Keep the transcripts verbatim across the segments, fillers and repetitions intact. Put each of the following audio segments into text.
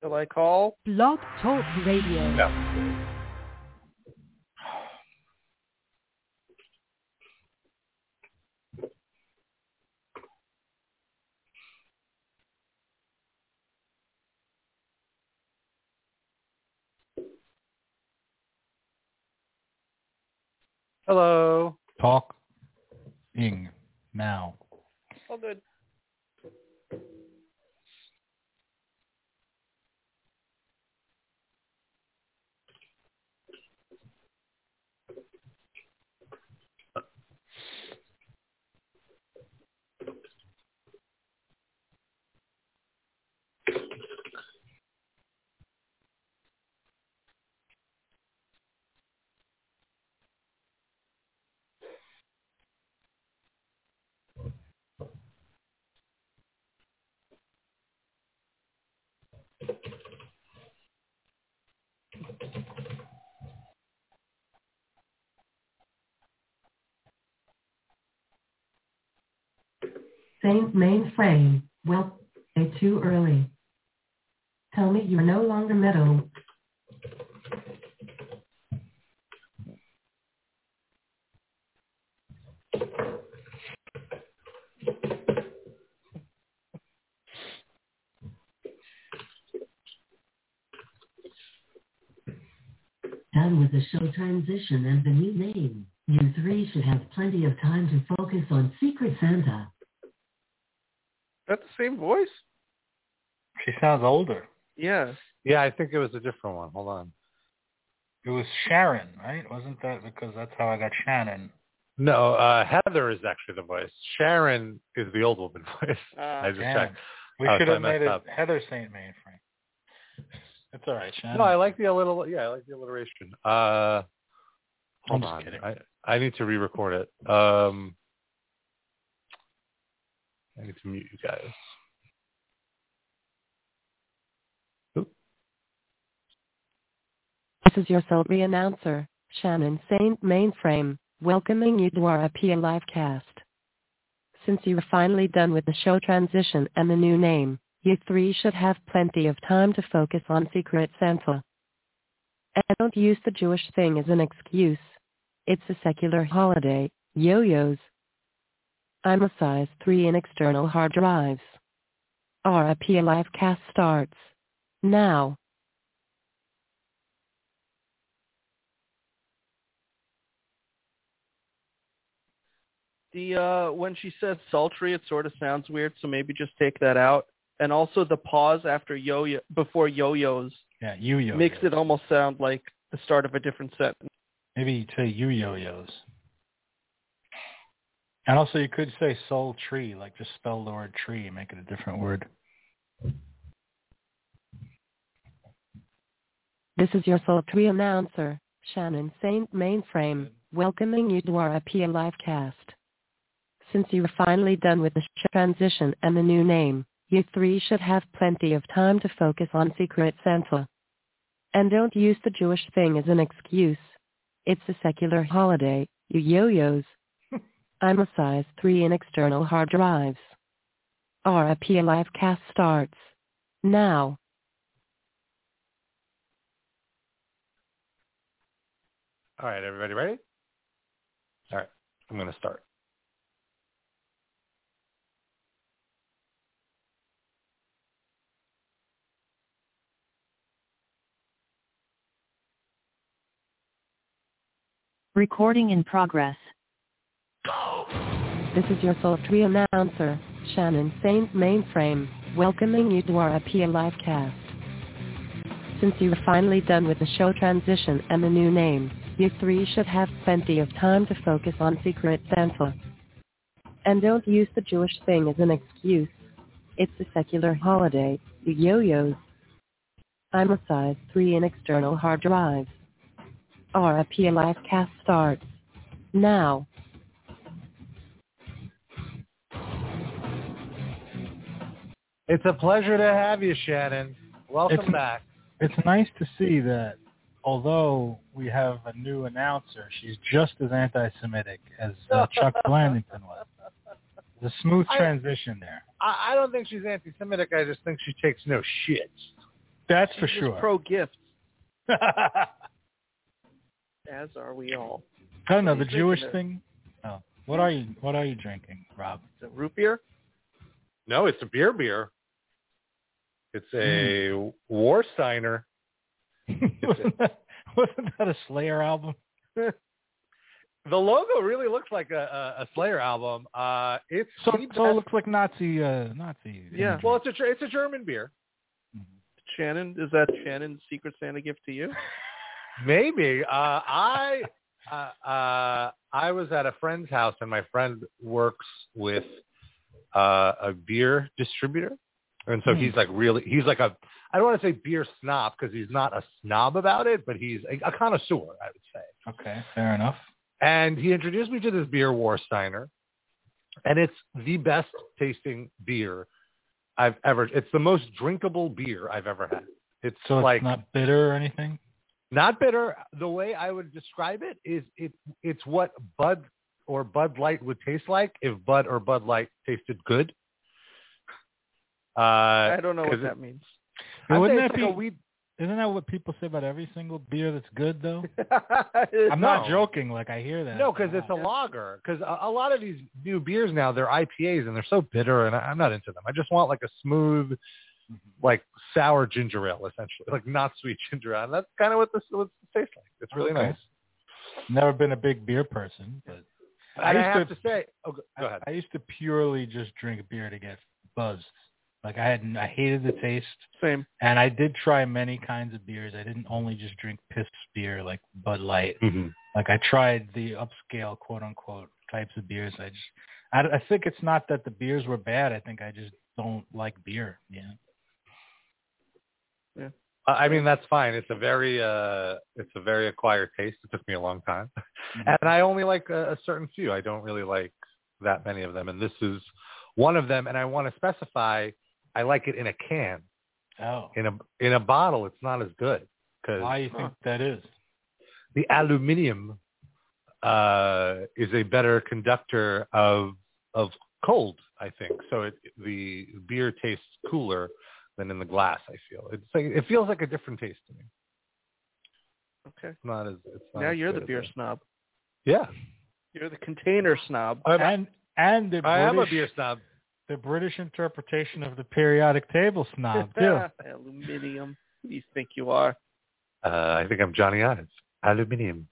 Shall I call? Blog Talk Radio. No. Hello. Talking now. All good. Saint mainframe. Well, way too early. Tell me you're no longer metal. Done with the show transition and the new name. You three should have plenty of time to focus on Secret Santa. Is that the same voice? She sounds older. Yeah. Yeah, I think it was a different one. Hold on. It was Sharon, right? Wasn't that because that's how I got Shannon? No, uh, Heather is actually the voice. Sharon is the old woman voice. Uh, I just Damn. checked. We Oh, should so I have made messed it up. Heather Saint Mainframe. It's all right, Shannon. No, I like the little. Yeah, I like the alliteration. Uh, I'm hold just on. kidding. I I need to re-record it. Um, I need to mute you guys. Oop. This is your Sultry announcer, Shannon Saint Mainframe, welcoming you to our A P A Livecast. Since you are finally done with the show transition and the new name, you three should have plenty of time to focus on Secret Santa. And don't use the Jewish thing as an excuse. It's a secular holiday, yo-yos. I'm a size three in external hard drives. Our A P A Livecast starts now. The uh, when she says sultry, it sort of sounds weird, so maybe just take that out. And also the pause after yo-yo before yo-yos Yeah, you yo makes it almost sound like the start of a different sentence. Maybe say you yo-yos. And also you could say soul tree, like just spell the word tree and make it a different word. This is your sultry announcer, Shannon Saint Mainframe, welcoming you to our A P A Livecast. Since you are finally done with the show transition and the new name, you three should have plenty of time to focus on Secret Santa. And don't use the Jewish thing as an excuse. It's a secular holiday, you yo-yos. I'm a size three in external hard drives. Our A P A Livecast starts now. All right, everybody ready? All right, I'm going to start. Recording in progress. This is your sultry announcer, Shannon Saint Mainframe, welcoming you to our A P A Livecast. Since you are finally done with the show transition and the new name, you three should have plenty of time to focus on Secret Santa. And don't use the Jewish thing as an excuse. It's a secular holiday, you yo-yos. I'm a size three in external hard drives. Our A P A Livecast starts now. It's a pleasure to have you, Shannon. Welcome It's- back. It's nice to see that although we have a new announcer, she's just as anti-Semitic as uh, Chuck Blandington was. It's a smooth I- transition there. I, I don't think she's anti-Semitic. I just think she takes no shit. That's She's for just sure. pro gifts, as are we all. I don't know What are the you Jewish drinking thing. Oh, what are you? What are you drinking, Rob? Is it root beer? No, it's a beer beer. It's a mm. Warsteiner. wasn't, that, wasn't that a Slayer album? The logo really looks like a, a, a Slayer album. Uh, it's so, so it looks like Nazi. Uh, Nazi. Yeah. Imagery. Well, it's a it's a German beer. Shannon, is that Shannon's Secret Santa gift to you? Maybe. Uh, I uh, uh, I was at a friend's house, and my friend works with uh, a beer distributor, and so hmm. he's like really he's like a I don't want to say beer snob because he's not a snob about it, but he's a, a connoisseur, I would say. Okay, fair enough. And he introduced me to this beer, Warsteiner, and it's the best tasting beer I've ever. It's the most drinkable beer I've ever had. It's so like it's not bitter or anything. Not bitter. The way I would describe it is it it's what Bud or Bud Light would taste like if Bud or Bud Light tasted good. Uh, I don't know what that means. Wouldn't that like be? A weed... Isn't that what people say about every single beer that's good, though? I'm no. not joking. Like, I hear that. No, because it's a lager. Because a, a lot of these new beers now, they're I P As, and they're so bitter, and I, I'm not into them. I just want, like, a smooth, like, sour ginger ale, essentially. Like, not sweet ginger ale. And that's kind of what this, what this tastes like. It's really okay. nice. Never been a big beer person, but... I, I have to, to say... Oh, go, go ahead. I, I used to purely just drink beer to get buzzed. Like I had, I hated the taste. Same. And I did try many kinds of beers. I didn't only just drink piss beer like Bud Light. Mm-hmm. Like I tried the upscale, quote unquote, types of beers. I just, I, I think it's not that the beers were bad. I think I just don't like beer. Yeah. Yeah. I mean, that's fine. It's a very, uh, it's a very acquired taste. It took me a long time, mm-hmm. and I only like a, a certain few. I don't really like that many of them, and this is one of them. And I want to specify. I like it in a can. Oh. In a in a bottle, it's not as good. Cause why do you think that is? The aluminium uh, is a better conductor of of cold, I think. So it, the beer tastes cooler than in the glass. I feel it's like it feels like a different taste to me. Okay. It's not as. It's not now as you're the good beer as snob. Yeah. You're the container snob. I'm, and and the I British, am a beer snob. The British interpretation of the periodic table snob, too. Aluminium. Who do you think you are? Uh, I think I'm Johnny Ives. Aluminium.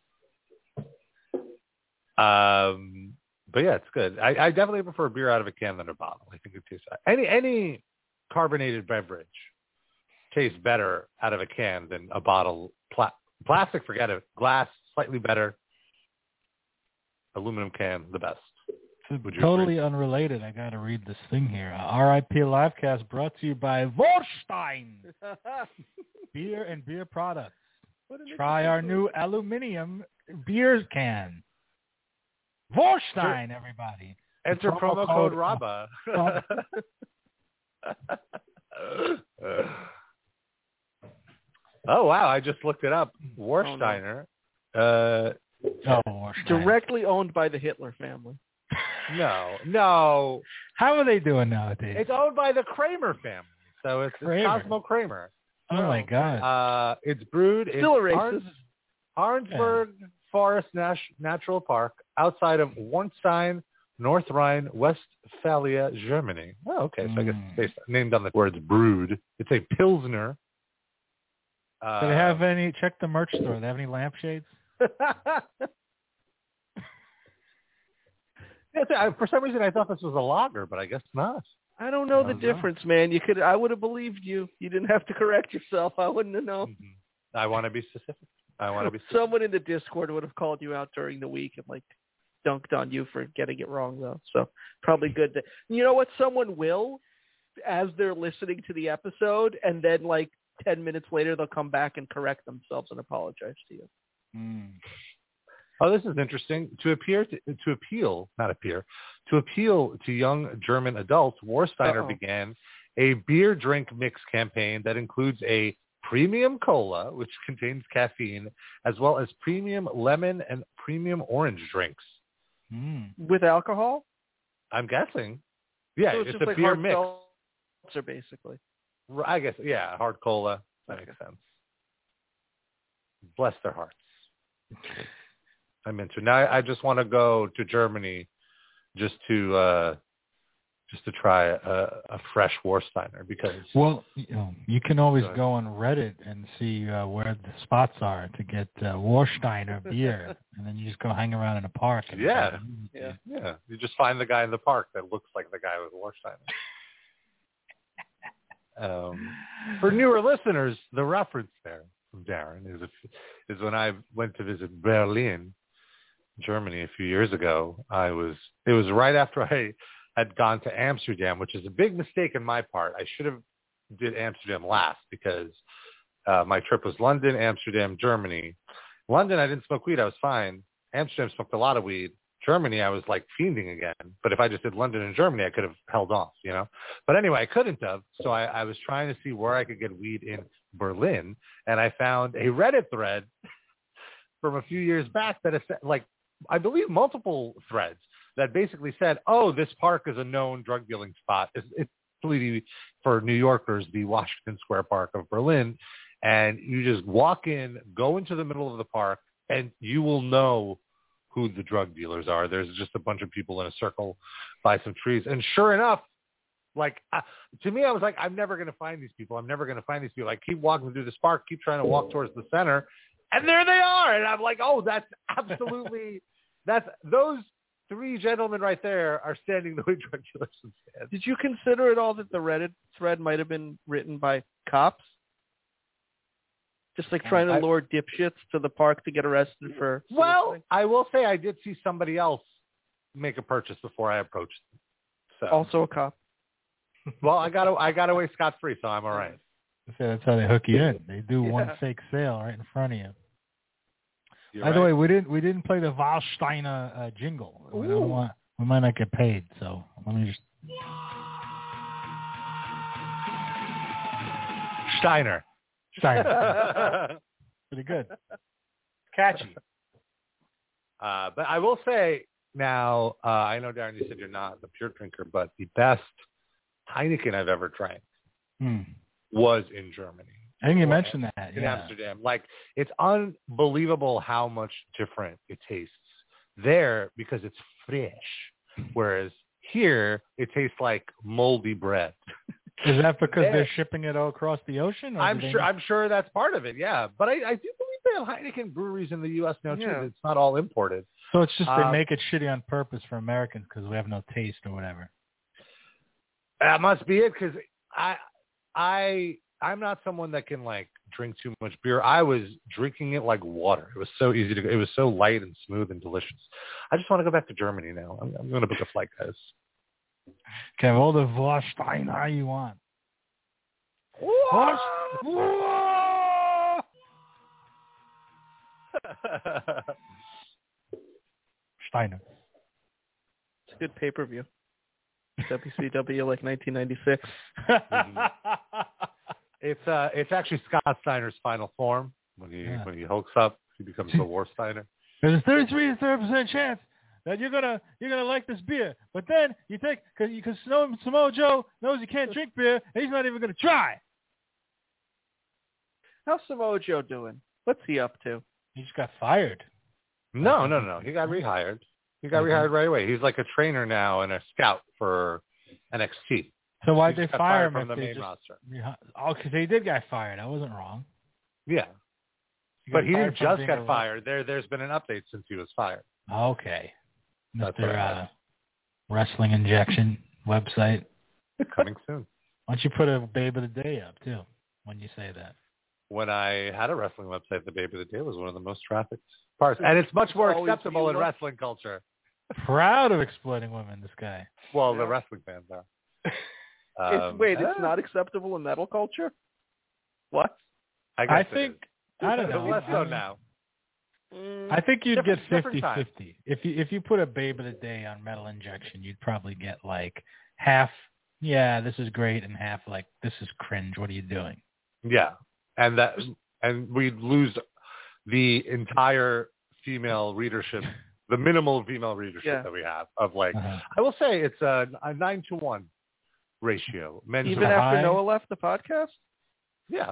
Um, but yeah, it's good. I, I definitely prefer beer out of a can than a bottle. I think it tastes any any carbonated beverage tastes better out of a can than a bottle. Pla- plastic, forget it. Glass, slightly better. Aluminum can, the best. Totally agree? Unrelated. I got to read this thing here. Uh, R I P Livecast brought to you by Warstein beer and beer products. Try our new aluminium beer can. Warstein, everybody. Enter promo, promo code, code RABA. Oh wow! I just looked it up. Warsteiner. Oh, no. uh, oh, Warsteiner. Directly owned by the Hitler family. No, no. How are they doing nowadays? It's owned by the Kramer family, so it's, it's Cosmo Kramer. Oh, oh my God! Uh, it's brewed Still in a racist. Arnsberg yeah. Forest Nas- Natural Park, outside of Warnstein, North Rhine, Westphalia, Germany. Oh, okay. So mm. I guess it's based, named on the words brewed. It's a Pilsner. Uh, Do they have any? Check the merch store. Do they have any lampshades? Yeah, for some reason, I thought this was a lager, but I guess not. I don't know I the don't difference, know. man. You could, I would have believed you. You didn't have to correct yourself. I wouldn't have known. Mm-hmm. I want to be specific. I want to be specific. Someone in the Discord would have called you out during the week and like dunked on you for getting it wrong, though. So probably good. To, you know what? Someone will, as they're listening to the episode, and then like ten minutes later, they'll come back and correct themselves and apologize to you. Mm. Oh, this is interesting. To appear to, to appeal, not appear, to appeal to young German adults, Warsteiner Uh-oh. began a beer drink mix campaign that includes a premium cola, which contains caffeine, as well as premium lemon and premium orange drinks. Mm. With alcohol? I'm guessing. Yeah, so it's, it's a like beer hard mix. Seltzer, basically. I guess, yeah, hard cola. That makes sense. Bless their hearts. I'm into now. I, I just want to go to Germany just to uh, just to try a, a fresh Warsteiner because. Well, you know, you can always go, go on Reddit and see uh, where the spots are to get uh, Warsteiner beer, and then you just go hang around in a park. And yeah, yeah, yeah. You just find the guy in the park that looks like the guy with Warsteiner. Um, for newer listeners, the reference there from Darren is a, is when I went to visit Berlin, Germany, a few years ago. I was it was right after I had gone to Amsterdam, which is a big mistake on my part. I should have did Amsterdam last because uh, my trip was London, Amsterdam, Germany. London, I didn't smoke weed. I was fine. Amsterdam smoked a lot of weed. Germany, I was like fiending again. But if I just did London and Germany, I could have held off, you know. But anyway, I couldn't have. So I, I was trying to see where I could get weed in Berlin. And I found a Reddit thread from a few years back that is like, I believe multiple threads that basically said, oh, this park is a known drug dealing spot. It's, it's really, for New Yorkers, the Washington Square Park of Berlin. And you just walk in, go into the middle of the park, and you will know who the drug dealers are. There's just a bunch of people in a circle by some trees. And sure enough, like, uh, to me, I was like, I'm never going to find these people. I'm never going to find these people. I keep walking through this park, keep trying to walk towards the center, and there they are. And I'm like, oh, that's absolutely, that's, those three gentlemen right there are standing the way drug dealers would stand. Did you consider at all that the Reddit thread might have been written by cops? Just like trying to lure dipshits to the park to get arrested for. Well, I will say I did see somebody else make a purchase before I approached them. So. Also a cop. Well, I got I got away scot free, so I'm all right. That's how they hook you in. They do yeah. one fake sale right in front of you. You're By right. the way, we didn't we didn't play the Warsteiner uh, jingle. We, don't want, we might not get paid, so let me just. Steiner. Steiner. Pretty good. Catchy. Uh, but I will say now, uh, I know, Darren, you said you're not the pure drinker, but the best Heineken I've ever drank hmm. was in Germany. I think you mentioned that. In yeah. Amsterdam. Like, it's unbelievable how much different it tastes there because it's fresh, whereas here it tastes like moldy bread. Is that because they're shipping it all across the ocean? Or I'm sure. Make... I'm sure that's part of it. Yeah, but I, I do believe they have Heineken breweries in the U S now too. Yeah. It's not all imported. So it's just they um, make it shitty on purpose for Americans because we have no taste or whatever. That must be it. Because I, I, I'm not someone that can like drink too much beer. I was drinking it like water. It was so easy to. It was so light and smooth and delicious. I just want to go back to Germany now. I'm, I'm going to book a flight, guys. Okay, all the Warsteiner you want. Steiner. It's a good pay-per-view. W C W like nineteen ninety-six. Mm-hmm. It's uh, it's actually Scott Steiner's final form. When he yeah. when he hulks up, he becomes the Warsteiner. There's a thirty-three to thirty percent chance that you're gonna you're gonna like this beer, but then you take because because Samoa Joe knows you can't drink beer, and he's not even gonna try. How's Samoa Joe doing? What's he up to? He just got fired. No, no, no. He got rehired. He got rehired right away. He's like a trainer now and a scout for N X T. So why'd they fire him from the if they main just, roster? Oh, because they did get fired. I wasn't wrong. Yeah, he but he didn't just get fired. There, there's been an update since he was fired. Okay, That's Mister Uh, Wrestling Injection website coming soon. Why don't you put a Babe of the Day up too when you say that? When I had a wrestling website, the Babe of the Day was one of the most trafficked parts, and it's much more acceptable in wrestling culture. Proud of exploiting women, this guy. Well, yeah. The wrestling fans are. Um, it's, wait, it's not acceptable in metal culture? What? I, I think, I don't know. Less so now. I think you'd get fifty-fifty. If you, if you put a Babe of the Day on Metal Injection, you'd probably get like half, yeah, this is great, and half like, this is cringe, what are you doing? Yeah. And that, and we'd lose the entire female readership, the minimal female readership yeah. that we have of like, uh-huh. I will say it's a, a nine to one ratio. Men's Even after high. Noah left the podcast? Yeah.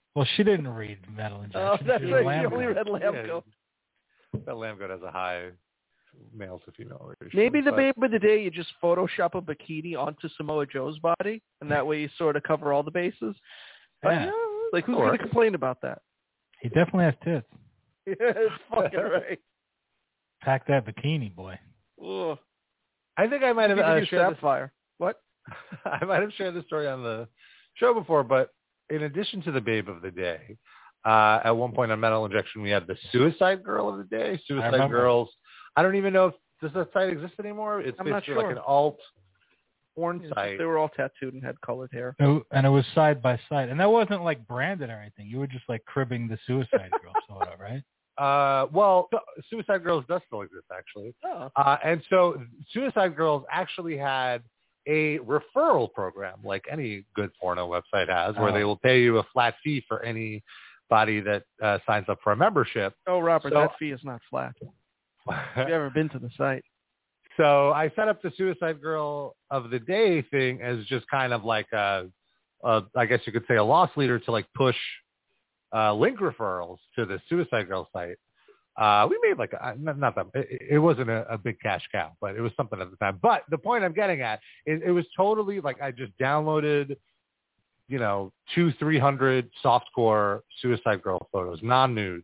Well, she didn't read Metal Injection. Oh, that's She right. was a She lamb only goat. read Lambgo. Yeah, that lamb goat has a high male to female ratio. Maybe the but... babe of the day, you just Photoshop a bikini onto Samoa Joe's body, and that way you sort of cover all the bases. But, Yeah. yeah, like, who's going to complain about that? He definitely has tits. Yeah, it's fucking right. Pack that bikini, boy. Ugh. I think I might have You uh, could do shared Sapphire. this, What? I might have shared this story on the show before, but in addition to the babe of the day, uh, at one point on Metal Injection, we had the Suicide Girl of the day. Suicide Girls. I don't even know if does that site exist anymore. It's I'm not basically sure. like an alt porn Yeah, site. they were all tattooed and had colored hair. It, and it was side by side, and that wasn't like branded or anything. You were just like cribbing the Suicide Girl, sort of, right? Uh, well, Suicide Girls does still exist, actually. Oh. Uh, and so Suicide Girls actually had a referral program, like any good porno website has, where Oh. they will pay you a flat fee for anybody that uh, signs up for a membership. Oh, Robert, So- that fee is not flat. Have you ever been to the site? So I set up the Suicide Girl of the Day thing as just kind of like a, a I guess you could say a loss leader to like push uh, link referrals to the Suicide Girl site. Uh, we made like a, not, not that it, it wasn't a, a big cash cow, but it was something at the time. But the point I'm getting at is it was totally like I just downloaded, you know, two, three hundred softcore Suicide Girl photos, non-nude,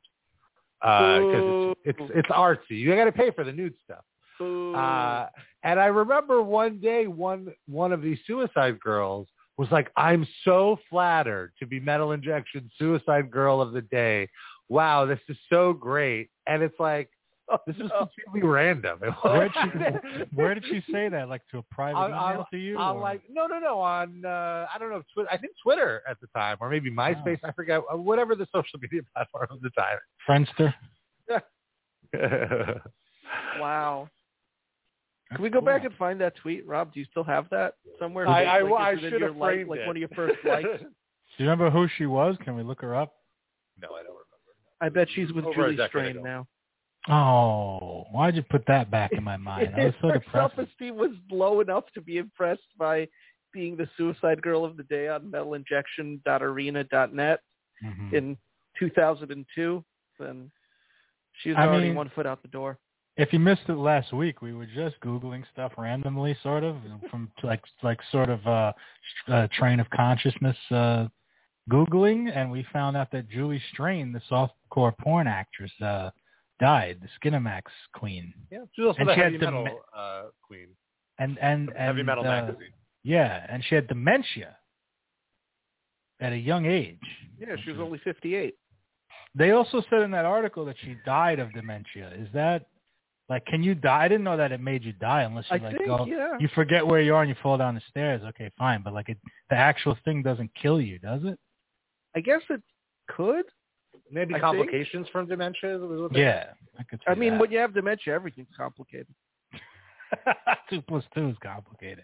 because it's, it's it's artsy. You got to pay for the nude stuff. Uh, and I remember one day, one one of these Suicide Girls was like, "I'm so flattered to be Metal Injection Suicide Girl of the Day. Wow, this is so great." And it's like, oh, this is completely random. Where did she, where did she say that? Like to a private on, email on, to you? on or? like no, no, no. On uh, I don't know, Twitter. I think Twitter at the time, or maybe MySpace. I forget. Uh, whatever the social media platform of the time. Friendster. Wow. That's Can we go cool. back and find that tweet, Rob? Do you still have that somewhere? I, Is it, I, like, I is it in should your have like, framed like it. one of your first likes? Do you remember who she was? Can we look her up? No, I don't remember. I bet she's with Over a Julie decade Strain ago. now. Oh, why'd you put that back in my mind? I was so Her depressed. self-esteem was low enough to be impressed by being the Suicide Girl of the Day on metal injection dot arena dot net Mm-hmm. in two thousand two. Then she was I already mean- one foot out the door. If you missed it last week, we were just Googling stuff randomly, sort of, from like like sort of uh, uh, train of consciousness uh, Googling, and we found out that Julie Strain, the softcore porn actress, uh, died, the Skinamax queen. Yeah, she's also And the she had heavy dem- metal uh, queen. And and and Heavy Metal uh, magazine. Yeah, and she had dementia at a young age. Yeah, she was only fifty-eight. They also said in that article that she died of dementia. Is that like, can you die? I didn't know that it made you die unless you I like think, go, yeah. you forget where you are and you fall down the stairs. Okay, fine, but like it, the actual thing doesn't kill you, does it? I guess it could. Maybe I complications from dementia. was what they- Yeah, I could. See I mean, that. when you have dementia, everything's complicated. two plus two is complicated.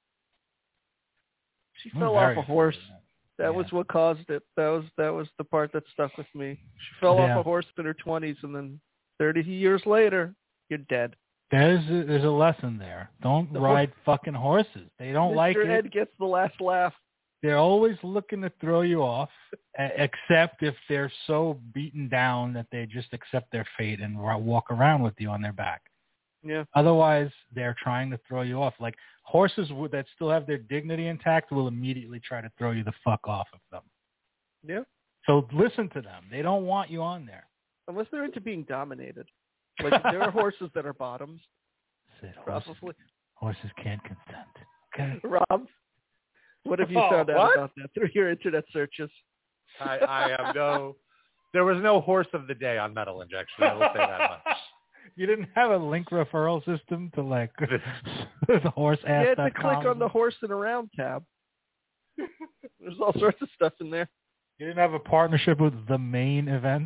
She I'm fell very off a horse. afraid of that. That Yeah. was what caused it. That was that was the part that stuck with me. She fell Yeah. off a horse in her twenties, and then thirty years later, you're dead. There's a, there's a lesson there. Don't The ride fucking horses. They don't like Mister it. Ed gets the last laugh. They're always looking to throw you off, e- except if they're so beaten down that they just accept their fate and wa- walk around with you on their back. Yeah. Otherwise, they're trying to throw you off. Like horses w- that still have their dignity intact will immediately try to throw you the fuck off of them. Yeah. So listen to them. They don't want you on there. Unless they're into being dominated. Like there are horses that are bottoms. Said horses, Probably. horses can't consent. Okay. Rob, what have you Oh, found out what? about that through your internet searches? I, I have no. There was no horse of the day on Metal Injection. I will say that much. You didn't have a link referral system to like the horse ass. You had to click on the horse and around tab. There's all sorts of stuff in there. You didn't have a partnership with the main event,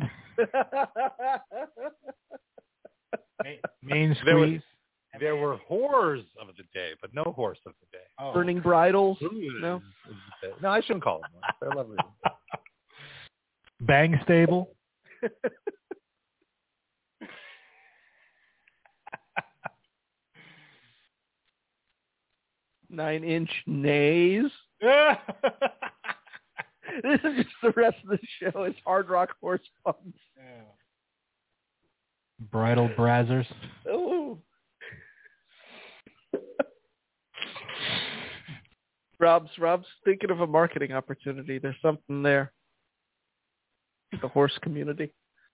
main, main There was- squeeze. There were whores of the day, but no horse of the day. Oh. Burning bridles. Ooh, No. No, I shouldn't call them. horse. They're lovely. Bang stable. Nine inch nays. This is just the rest of the show. It's Hard Rock Horse Puns. Yeah. Bridal brazzers. Oh. Rob's Rob's thinking of a marketing opportunity. There's something there. The horse community.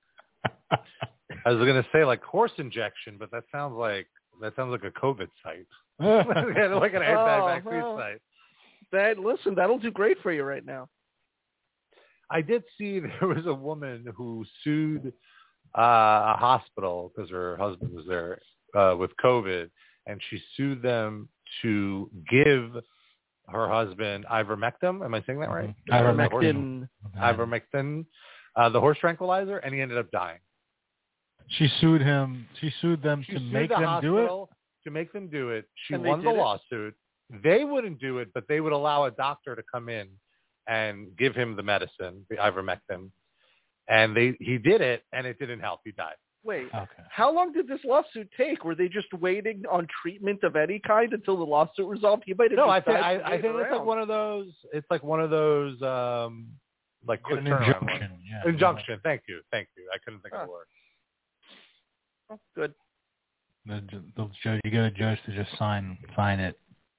I was gonna say like horse injection, but that sounds like that sounds like a COVID site. Like an anti-vaccine oh, well, site. That listen, that'll do great for you right now. I did see there was a woman who sued uh, a hospital because her husband was there uh, with COVID, and she sued them to give her husband ivermectin. Am I saying that right? Ivermectin. Ivermectin, uh, the horse tranquilizer, and he ended up dying. She sued him. She sued them she to sued make the them do it. To make them do it. She and won the it? lawsuit. They wouldn't do it, but they would allow a doctor to come in and give him the medicine, the ivermectin. And they he did it, and it didn't help. He died. Wait, okay. How long did this lawsuit take? Were they just waiting on treatment of any kind until the lawsuit resolved? He might have no, just I think died I, I think around. it's like one of those. It's like one of those, um, like quick an turnaround injunction. ones. Yeah. Injunction. Thank you. Thank you. I couldn't think huh. of the word. Oh, good. The, the judge, you get a judge to just sign sign it.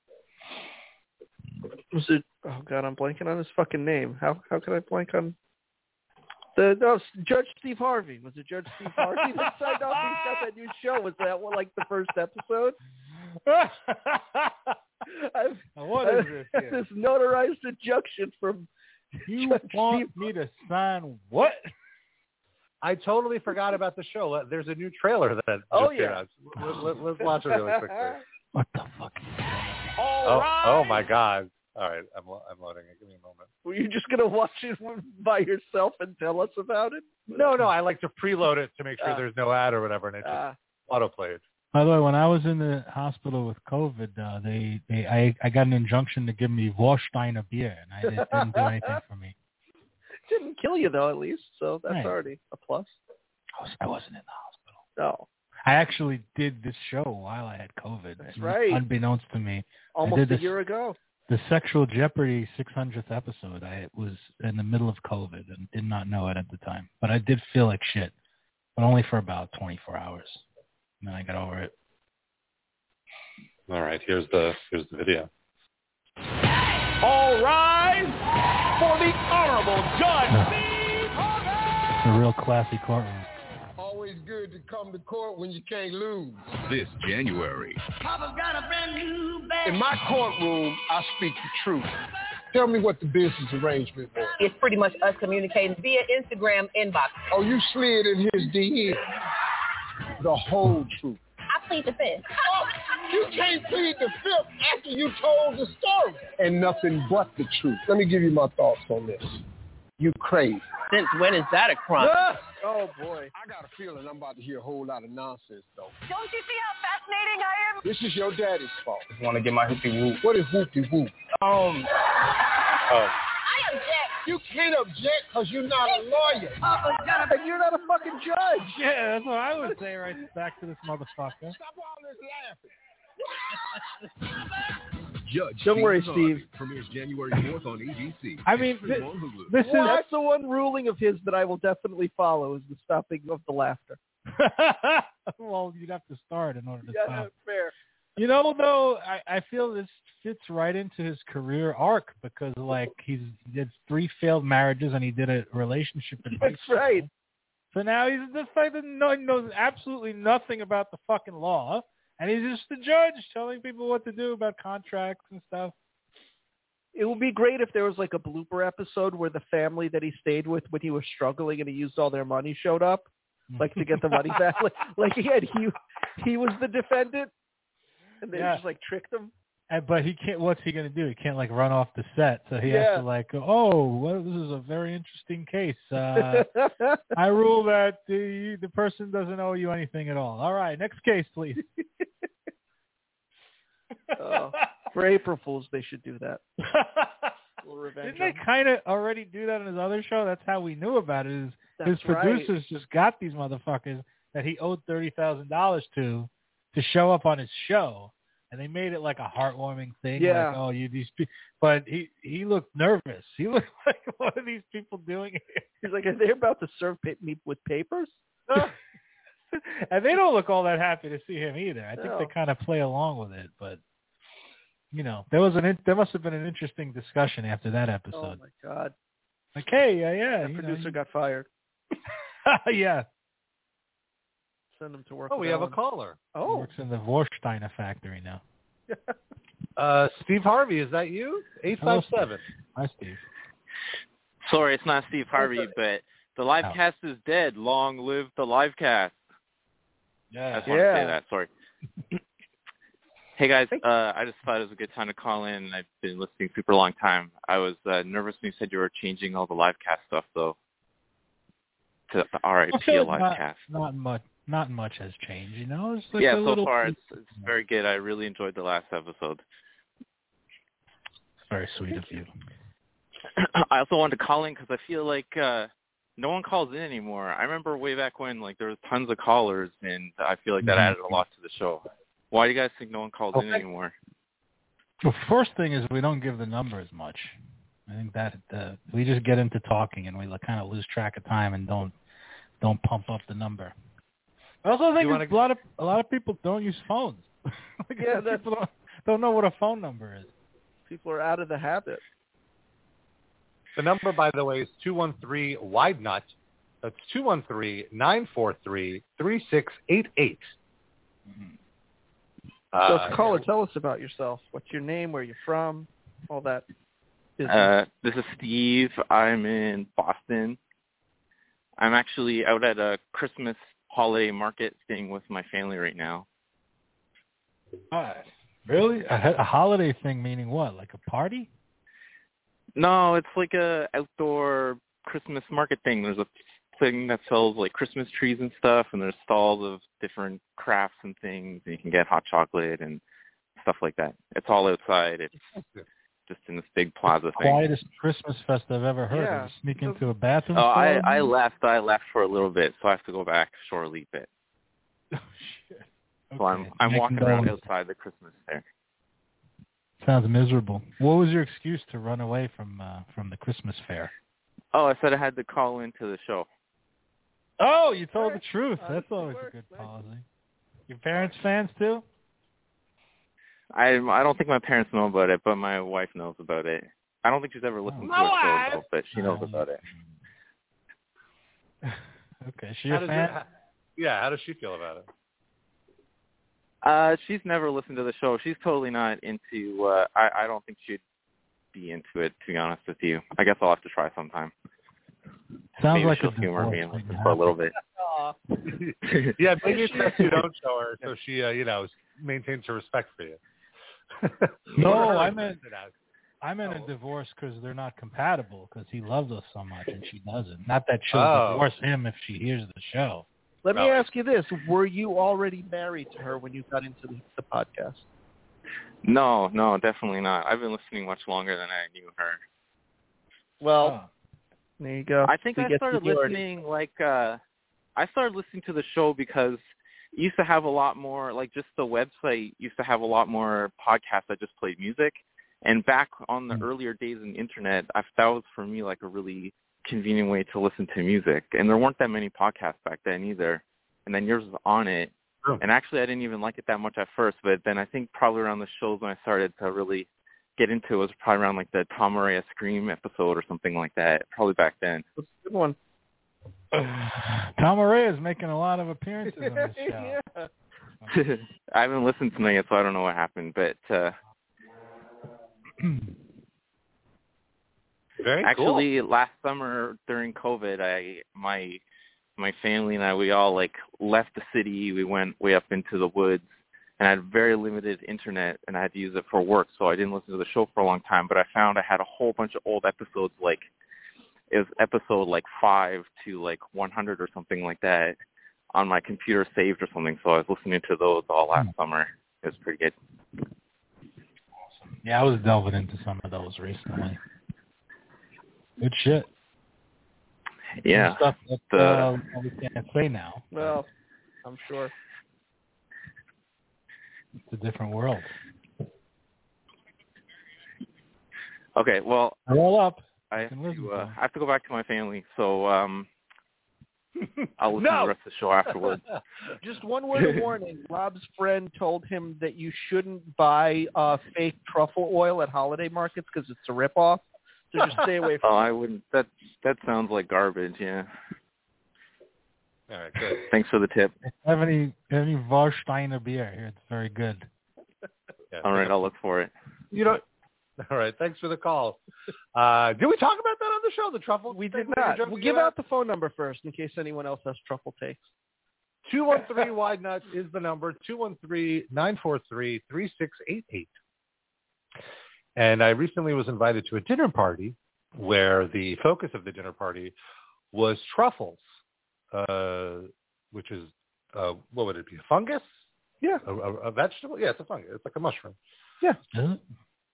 Was it? Oh God, I'm blanking on his fucking name. How how could I blank on the no, Judge Steve Harvey? Was it Judge Steve Harvey that signed off? He's got that new show. Was that one like the first episode? I've, what is this? I've, this notarized injunction from you Judge want Steve me to sign what? I totally forgot about the show. There's a new trailer that just oh, came yeah. out. Let, let, let's watch it really quickly. What the fuck? Oh, right. oh my God. All right, I'm, I'm loading it. Give me a moment. Were you just going to watch it by yourself and tell us about it? No, no, I like to preload it to make sure uh, there's no ad or whatever, and it just uh, auto-played. By the way, when I was in the hospital with COVID, uh, they, they I, I got an injunction to give me Warsteiner beer, and I didn't, didn't do anything for me. Didn't kill you, though, at least, so that's right. already a plus. I, was, I wasn't in the hospital. No. I actually did this show while I had COVID. That's right. Unbeknownst to me. Almost a this, year ago. The Sexual Jeopardy six hundredth episode, I was in the middle of COVID and did not know it at the time. But I did feel like shit, but only for about twenty-four hours. And then I got over it. All right, here's the here's the video. All rise for the Honorable Judge Steve Harvey. It's a real classy courtroom. Always good to come to court when you can't lose. This January. Papa's got a brand new bag. In my courtroom, I speak the truth. Tell me what the business arrangement was. It's pretty much us communicating via Instagram inbox. Oh, you slid in his D M. The whole truth. I plead the fifth. Oh, you can't plead the fifth after you told the story. And nothing but the truth. Let me give you my thoughts on this. You crazy. Since when is that a crime? Ah! Oh, boy. I got a feeling I'm about to hear a whole lot of nonsense, though. Don't you see how fascinating I am? This is your daddy's fault. I want to get my hoopty whoop. What is whoopty whoop? Um. Oh. I object. You can't object because you're not a lawyer. Papa's got a, and you're not a fucking judge. Yeah, that's what I would say right back to this motherfucker. Stop all this laughing. Judge Don't Steve worry, Harvey Steve. Premieres January fourth on A B C. I mean, Stream this, on Hulu. this Well, is... that's the one ruling of his that I will definitely follow is the stopping of the laughter. Well, you'd have to start in order to Yeah, stop. fair. You know, though, I, I feel this fits right into his career arc because, like, he's he did three failed marriages and he did a relationship in high That's school. right. So now he's just like no, he knows absolutely nothing about the fucking law, and he's just a judge telling people what to do about contracts and stuff. It would be great if there was like a blooper episode where the family that he stayed with when he was struggling and he used all their money showed up, like to get the money back. Like, like he had he he was the defendant, and they Yeah. just like tricked him. And, but he can't. What's he going to do? He can't like run off the set, so he Yeah. has to like, oh, well, this is a very interesting case. Uh, I rule that the the person doesn't owe you anything at all. All right, next case, please. Oh, for April Fools, they should do that. Little revenge Didn't they on him. kind of already do that in his other show? That's how we knew about it. Is That's his right. producers just got these motherfuckers that he owed thirty thousand dollars to to show up on his show, and they made it like a heartwarming thing. Yeah. Like, oh, you these people. But he he looked nervous. He looked like, what are these people doing here? He's like, are they about to serve pa- me with papers? And they don't look all that happy to see him either. I think No. they kind of play along with it, but you know, there was an in, there must have been an interesting discussion after that Oh episode. my God! Like, hey, yeah, yeah, That you producer know, got fired. yeah. Send him to work. Oh, with we have a Ellen. caller. He Oh, works in the Vorsteiner factory now. Uh, Steve Harvey, is that you? eight five seven. Hi, Steve. Sorry, it's not Steve Harvey, but the live Oh. cast is dead. Long live the live cast. I Yeah. just wanted to say Yeah. that. Sorry. Hey, guys. Uh, I just thought it was a good time to call in. I've been listening super long time. I was uh, nervous when you said you were changing all the live cast stuff, though, to the R I I P feel like live not, cast. not much. Not much has changed, you know. It's like yeah, a so little, far it's, it's very good. I really enjoyed the last episode. It's very sweet of you. I also wanted to call in because I feel like uh, no one calls in anymore. I remember way back when, like, there was tons of callers, and I feel like that Mhm. added a lot to the show. Why do you guys think no one calls in Okay. anymore? Well, first thing is we don't give the number as much. I think that uh, we just get into talking and we like, kind of lose track of time and don't don't pump up the number. I also think You wanna- a lot of a lot of people don't use phones. Like, Yeah, that's- people don't, don't know what a phone number is. people are out of the habit. The number, by the way, is two one three wide nut. That's two one three, nine four three, three six eight eight. So, caller, tell us about yourself. What's your name? Where you're from? All that. business. Uh, this is Steve. I'm in Boston. I'm actually out at a Christmas holiday market staying with my family right now. Uh, really? A, a holiday thing meaning what? Like a party? No, it's like a outdoor Christmas market thing. There's a thing that sells like Christmas trees and stuff, and there's stalls of different crafts and things, and you can get hot chocolate and stuff like that. It's all outside. It's just in this big plaza thing. Quietest Christmas fest I've ever heard. Yeah. Did you sneak into a bathroom? Oh, I, stall? I left. I left for a little bit, so I have to go back shortly. Bit. Oh, shit. So I'm Okay. I'm Making walking around donuts. outside the Christmas fair. Sounds miserable. What was your excuse to run away from uh, from the Christmas fair? Oh, I said I had to call into the show. Oh, you told the truth. Honesty That's always works, a good man. policy. Your parents fans too? I I don't think my parents know about it, but my wife knows about it. I don't think she's ever listened to our show, though, but she knows about it. Okay, she How a does fan? it, how- yeah, how does she feel about it? Uh, she's never listened to the show. She's totally not into. Uh, I I don't think she'd be into it. To be honest with you, I guess I'll have to try sometime. Sounds Maybe like she'll a humor me divorce and might listen for a little bit. Aw. Yeah, maybe it's best you don't show her so she, uh, you know, maintains her respect for you. No, Or her I meant- it as. I'm in Oh. a divorce because they're not compatible because he loves us so much and she doesn't. Not that she'll Oh. divorce him if she hears the show. Let me Oh. ask you this: were you already married to her when you got into the, the podcast? No, no, definitely not. I've been listening much longer than I knew her. Well, there you go. I think We I get started seniority. listening like uh I started listening to the show because it used to have a lot more, like, just the website used to have a lot more podcasts that just played music. And back on the Mm. earlier days in the internet, I, that was for me like a really convenient way to listen to music. And there weren't that many podcasts back then either. And then yours was on it. True. And actually I didn't even like it that much at first, but then I think probably around the shows when I started to really get into it was probably around like the Tom Araya Scream episode or something like that, probably back then. That's a good one. Tom Araya is making a lot of appearances on this show. Yeah. I haven't listened to it yet, so I don't know what happened. But uh, Very actually, last summer during COVID, I my my family and I we all like left the city. We went way up into the woods, and I had very limited internet, and I had to use it for work, so I didn't listen to the show for a long time. But I found I had a whole bunch of old episodes, like it was episode like five to like one hundred or something like that, on my computer saved or something. So I was listening to those all last Hmm. summer. It was pretty good. Yeah, I was delving into some of those recently. Good shit. Yeah. Some stuff that The- uh, we can't say now. Well, I'm sure. It's a different world. Okay, well, roll up. I have to. Uh, I have to go back to my family, so um, I'll listen No. to the rest of the show afterwards. Just one word of warning. Rob's friend told him that you shouldn't buy uh, fake truffle oil at holiday markets because it's a ripoff. So just stay away from Oh, I wouldn't. That that sounds like garbage. Yeah. All right, good. Thanks for the tip. Have any any Warsteiner beer here? It's very good. Yeah, All right, I'll look for it. You know. All right, thanks for the call. Uh, did we talk about that on the show? The truffle? We thing did we were not. joking We'll give about? out the phone number first in case anyone else has truffle takes. two one three Wide Nuts is the number, two one three, nine four three, three six eight eight. And I recently was invited to a dinner party where the focus of the dinner party was truffles, uh, which is, uh, what would it be, a fungus? Yeah. A, a, a vegetable? Yeah, it's a fungus. It's like a mushroom. Yeah. Is it?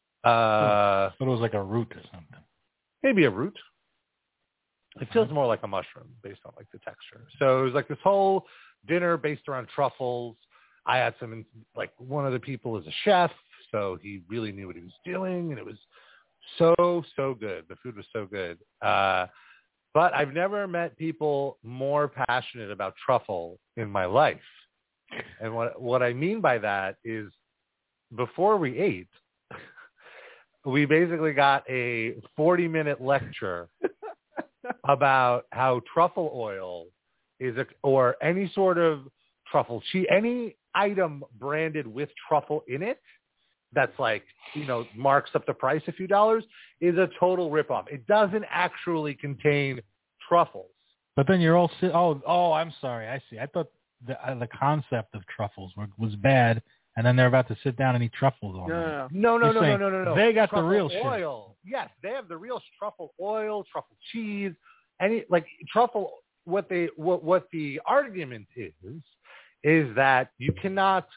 Uh, But it was like a root or something. maybe a root. It feels more like a mushroom based on like the texture. So it was like this whole dinner based around truffles. I had some, like one of the people is a chef, so he really knew what he was doing, and it was so, so good. The food was so good. Uh, but I've never met people more passionate about truffle in my life. And what what I mean by that is before we ate, we basically got a forty-minute lecture about how truffle oil is, a, or any sort of truffle cheese, any item branded with truffle in it that's like, you know, marks up the price a few dollars is a total ripoff. It doesn't actually contain truffles. But then you're all sit. Oh, oh, I'm sorry. I see. I thought the uh, the concept of truffles were, was bad, and then they're about to sit down and eat truffles all night. No, no, You're no, no, saying no, no, no. They got truffle the real oil. Shit. Yes, they have the real truffle oil, truffle cheese, any like truffle. What they what what the argument is is that you cannot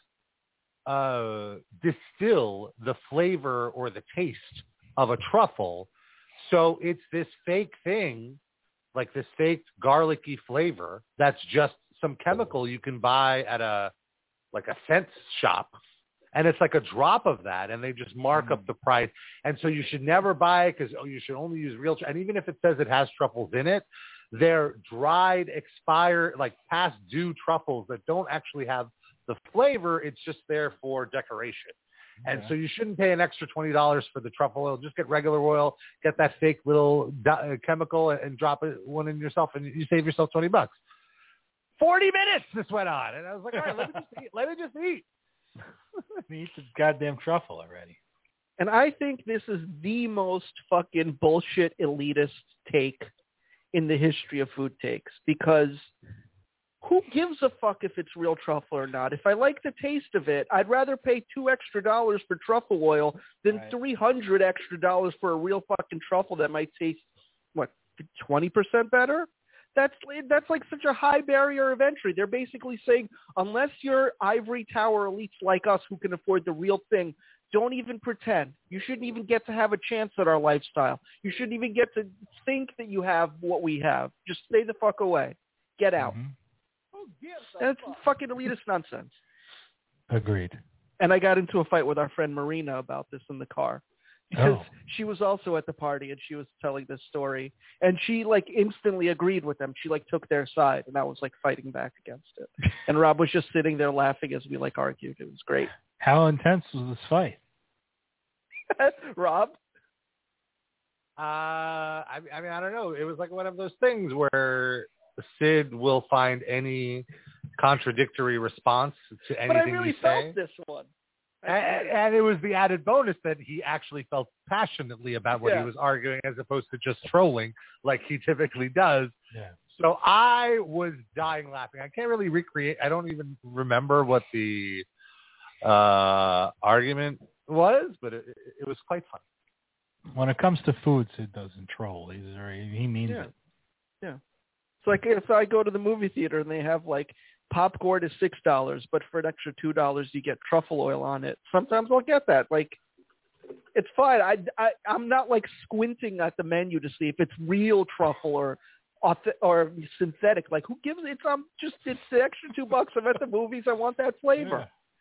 uh, distill the flavor or the taste of a truffle, so it's this fake thing, like this fake garlicky flavor that's just some chemical you can buy at a like a scent shop, and it's like a drop of that, and they just mark mm. up the price. And so you should never buy it because oh, you should only use real. And even if it says it has truffles in it, they're dried, expired, like past due truffles that don't actually have the flavor. It's just there for decoration. Okay. And so you shouldn't pay an extra twenty dollars for the truffle oil. Just get regular oil, get that fake little uh, chemical, and, and drop it one in yourself, and you save yourself twenty bucks. Forty minutes this went on, and I was like, all right, let me just eat. Let me just eat. Eat the goddamn truffle already. And I think this is the most fucking bullshit elitist take in the history of food takes, because who gives a fuck if it's real truffle or not? If I like the taste of it, I'd rather pay two extra dollars for truffle oil than right. three hundred extra dollars for a real fucking truffle that might taste, what, twenty percent better? That's that's like such a high barrier of entry. They're basically saying, unless you're ivory tower elites like us who can afford the real thing, don't even pretend. You shouldn't even get to have a chance at our lifestyle. You shouldn't even get to think that you have what we have. Just stay the fuck away. Get out. Mm-hmm. That's fuck? fucking elitist nonsense. Agreed. And I got into a fight with our friend Marina about this in the car. Because oh. she was also at the party and she was telling this story, and she like instantly agreed with them. She like took their side, and I was like fighting back against it. And Rob was just sitting there laughing as we like argued. It was great. How intense was this fight? Rob? Uh, I, I mean, I don't know. It was like one of those things where Sid will find any contradictory response to anything but I really you felt say. This one. And, and it was the added bonus that he actually felt passionately about what yeah. he was arguing as opposed to just trolling like he typically does. Yeah. So I was dying laughing. I can't really recreate. I don't even remember what the uh, argument was, but it, it was quite fun. When it comes to food, Sid doesn't troll. He's very, he means yeah. it. Yeah. It's like if I go to the movie theater and they have like popcorn is six dollars, but for an extra two dollars you get truffle oil on it. Sometimes I'll get that. Like, it's fine. I, I I'm not like squinting at the menu to see if it's real truffle or or synthetic. Like, who gives it? It's um just it's the extra two bucks. I'm at the movies. I want that flavor.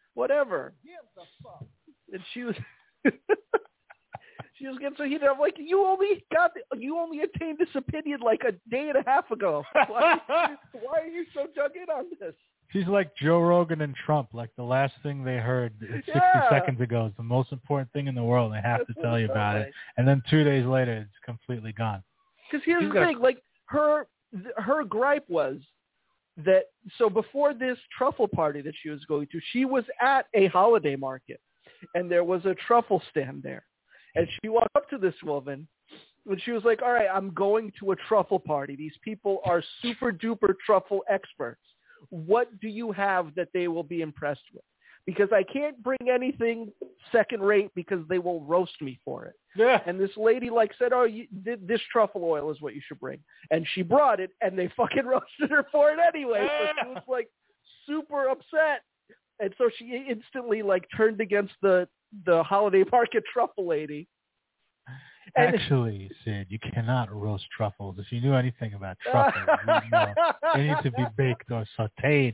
whatever. And she was, she was getting so heated. I'm like, you only got, you only attained this opinion like a day and a half ago. Why, why are you so dug in on this? She's like Joe Rogan and Trump. Like the last thing they heard sixty Yeah. seconds ago is the most important thing in the world. They have That's to tell you about right. it, and then two days later, it's completely gone. Because here's She's the got- thing, like her, th- her gripe was that so before this truffle party that she was going to, she was at a holiday market, and there was a truffle stand there, and she walked up to this woman, and she was like, "All right, I'm going to a truffle party. These people are super duper truffle experts. What do you have that they will be impressed with? Because I can't bring anything second rate because they will roast me for it." Yeah. And this lady like said, "Oh, you, this truffle oil is what you should bring." And she brought it, and they fucking roasted her for it anyway. So she was like super upset, and so she instantly like turned against the the holiday market truffle lady. And Actually, Sid, you cannot roast truffles. If you knew anything about truffles, you know they need to be baked or sautéed.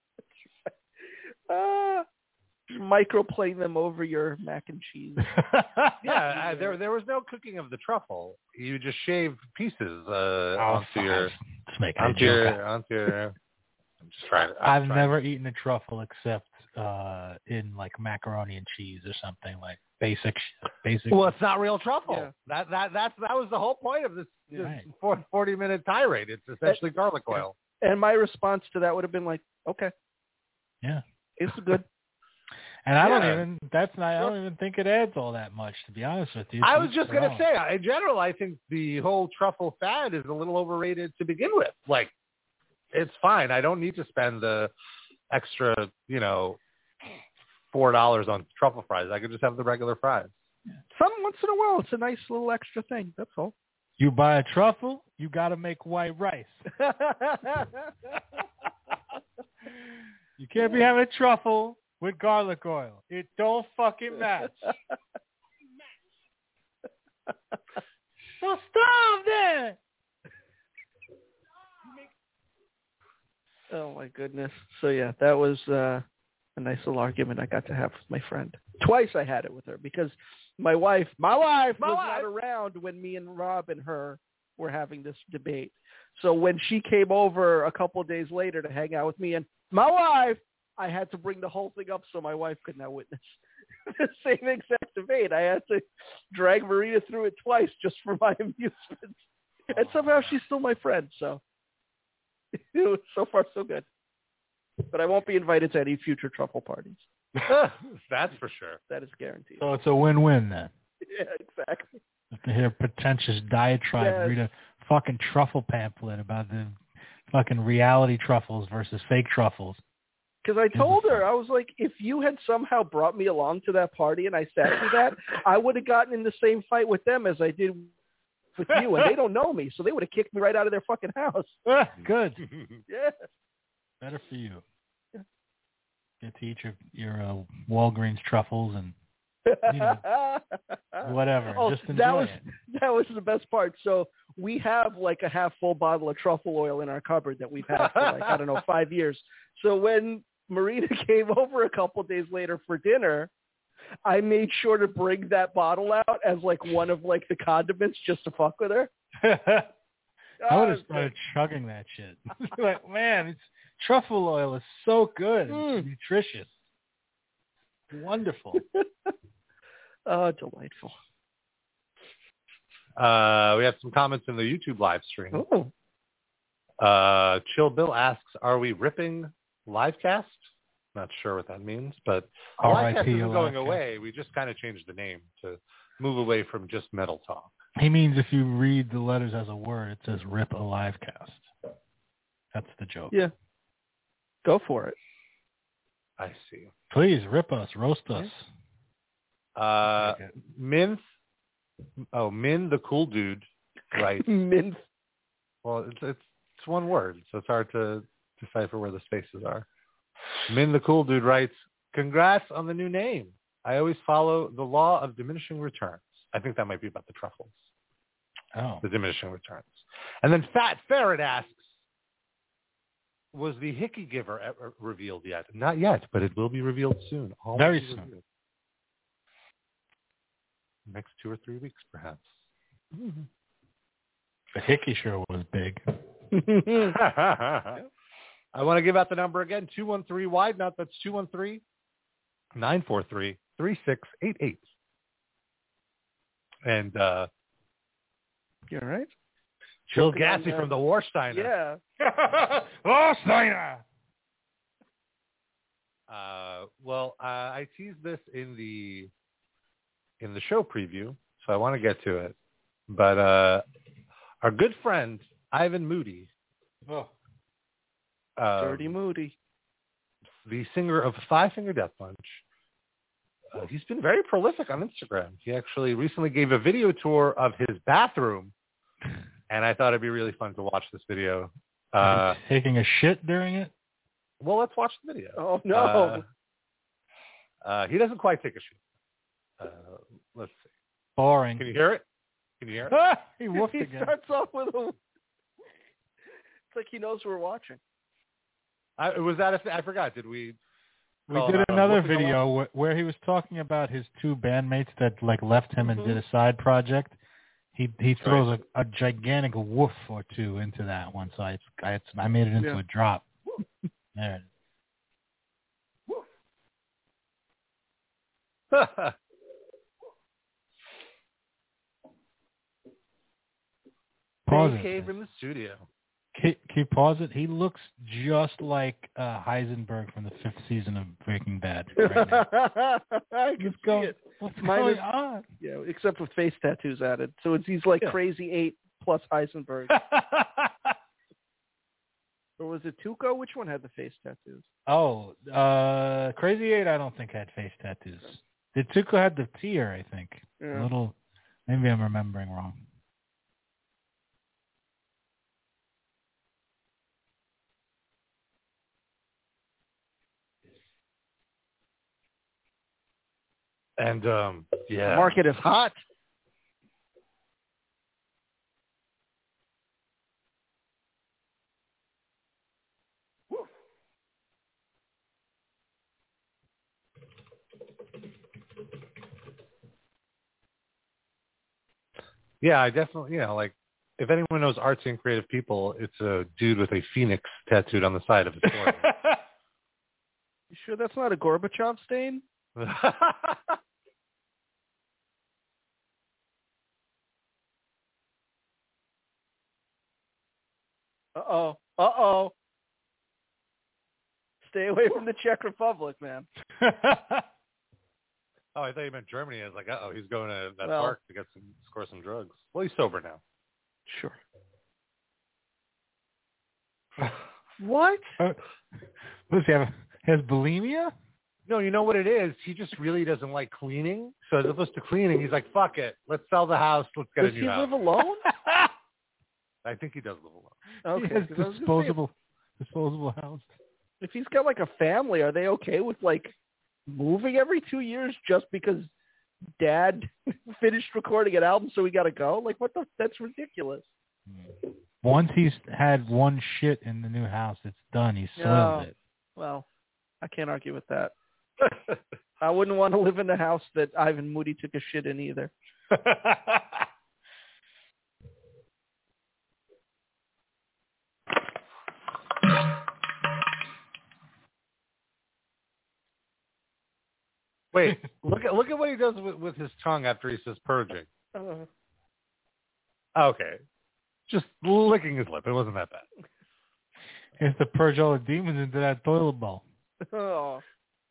Uh, microplane them over your mac and cheese. Yeah, I, there there was no cooking of the truffle. You just shave pieces uh, onto fine. your Just making a onto joke your out. onto your. I'm just trying. To, I'm I've trying. never eaten a truffle except uh, in like macaroni and cheese or something like basic, basic. Well, it's not real truffle. Yeah. That that that's that was the whole point of this, this Right. forty minute tirade. It's essentially garlic oil. And my response to that would have been like, "Okay, Yeah. it's good." And I don't Yeah. even. That's not. I don't even think it adds all that much, to be honest with you. I To was each just their gonna own. say, in general, I think the whole truffle fad is a little overrated to begin with. Like, it's fine. I don't need to spend the extra, you know, four dollars on truffle fries. I could just have the regular fries. Some once in a while, it's a nice little extra thing. That's all. You buy a truffle, you got to make white rice. You can't be having a truffle with garlic oil. It don't fucking match. So stop there. Oh my goodness. So yeah, that was uh, a nice little argument I got to have with my friend. Twice I had it with her because my wife, my wife, My was wife. not around when me and Rob and her were having this debate. So when she came over a couple of days later to hang out with me and my wife, I had to bring the whole thing up so my wife could now witness the same exact debate. I had to drag Marina through it twice just for my amusement. And somehow she's still my friend, so it was so far so good. But I won't be invited to any future truffle parties. That's for sure. That is guaranteed. So it's a win-win then. Yeah, exactly. To hear pretentious diatribe, Yes. read a fucking truffle pamphlet about the fucking reality truffles versus fake truffles. Because I told her, I was like, if you had somehow brought me along to that party and I sat through that, I would have gotten in the same fight with them as I did with you, and they don't know me, so they would have kicked me right out of their fucking house. Ah, good. Yeah. Better for you. Get to eat your, your uh, Walgreens truffles and you know, whatever. Oh, Just enjoy that was it. that was the best part. So we have like a half full bottle of truffle oil in our cupboard that we've had for like I don't know five years. So when Marina came over a couple of days later for dinner, I made sure to bring that bottle out as like one of like the condiments just to fuck with her. I would have Oh, started chugging that shit. Like, man, it's truffle oil is so good. Mm. It's nutritious. Wonderful. Oh, delightful. Uh, we have some comments in the YouTube live stream. Oh. Uh, Chill Bill asks, are we ripping Livecast? Not sure what that means, but R I P Livecast isn't going Livecast. away. We just kind of changed the name to move away from just metal talk. He means if you read the letters as a word, it says rip a live cast. That's the joke. Yeah. Go for it. I see. Please rip us, roast us. Uh, Take it. Min, oh, Min the cool dude, right? Mint. Well, it's, it's it's one word, so it's hard to decipher where the spaces are. Min the cool dude writes, congrats on the new name. I always follow the law of diminishing returns. I think that might be about the truffles. Oh. The diminishing returns. And then Fat Ferret asks, was the Hickey Giver ever revealed yet? Not yet, but it will be revealed soon. All Very will be soon. revealed. Next two or three weeks, perhaps. Mm-hmm. The Hickey show was big. I want to give out the number again, two one three wide nut. That's two one three, nine four three, three six eight eight. And uh, you all right? Jill Gassy from the Warsteiner. Yeah. Warsteiner! Uh, well, uh, I teased this in the in the show preview, so I want to get to it. But uh, our good friend, Ivan Moody. Oh. Uh, Dirty Moody. The singer of Five Finger Death Punch. Uh, he's been very prolific on Instagram. He actually recently gave a video tour of his bathroom, and I thought it'd be really fun to watch this video. Uh, taking a shit during it? Well, let's watch the video. Oh, no. Uh, uh, he doesn't quite take a shit. Uh, let's see. Boring. Can you hear it? Can you hear it? He woofed he again. starts off with a... It's like he knows we're watching. I, was that a, I forgot. Did we... We did another video where, where he was talking about his two bandmates that like left him mm-hmm. and did a side project. He he throws right. a, a gigantic woof or two into that one, so I I, I made it into yeah. a drop. There. Pause it. Cave in the studio. Can, can you pause it? He looks just like uh, Heisenberg from the fifth season of Breaking Bad. Right now. I can see go, it. What's Minus, going on? Yeah, except with face tattoos added. So it's he's like yeah. Crazy Eight plus Heisenberg. Or was it Tuco? Which one had the face tattoos? Oh, uh, Crazy Eight I don't think had face tattoos. The Tuco had the tear, I think. Yeah. A little, maybe I'm remembering wrong. And, um, yeah. The market is hot. Yeah, I definitely, you know, like, if anyone knows artsy and creative people, it's a dude with a phoenix tattooed on the side of his forehead. You sure that's not a Gorbachev stain? Uh-oh. Uh-oh. Stay away from the Czech Republic, man. Oh, I thought you meant Germany. I was like, uh-oh, he's going to that well, park to get some, score some drugs. Well, he's sober now. Sure. What? Uh, does he have? He has bulimia? No, you know what it is? He just really doesn't like cleaning. So as opposed to cleaning, he's like, fuck it. Let's sell the house. Let's get does a new he house. live alone? I think he does live alone. Okay. He has disposable, disposable house. If he's got like a family, are they okay with like moving every two years just because dad finished recording an album so we got to go? Like, what the? That's ridiculous. Once he's had one shit in the new house, it's done. He's soiled No. it. Well, I can't argue with that. I wouldn't want to live in the house that Ivan Moody took a shit in either. Wait, look at look at what he does with, with his tongue after he says purging. Uh, Okay. Just licking his lip. It wasn't that bad. He has to purge all the demons into that toilet bowl. oh.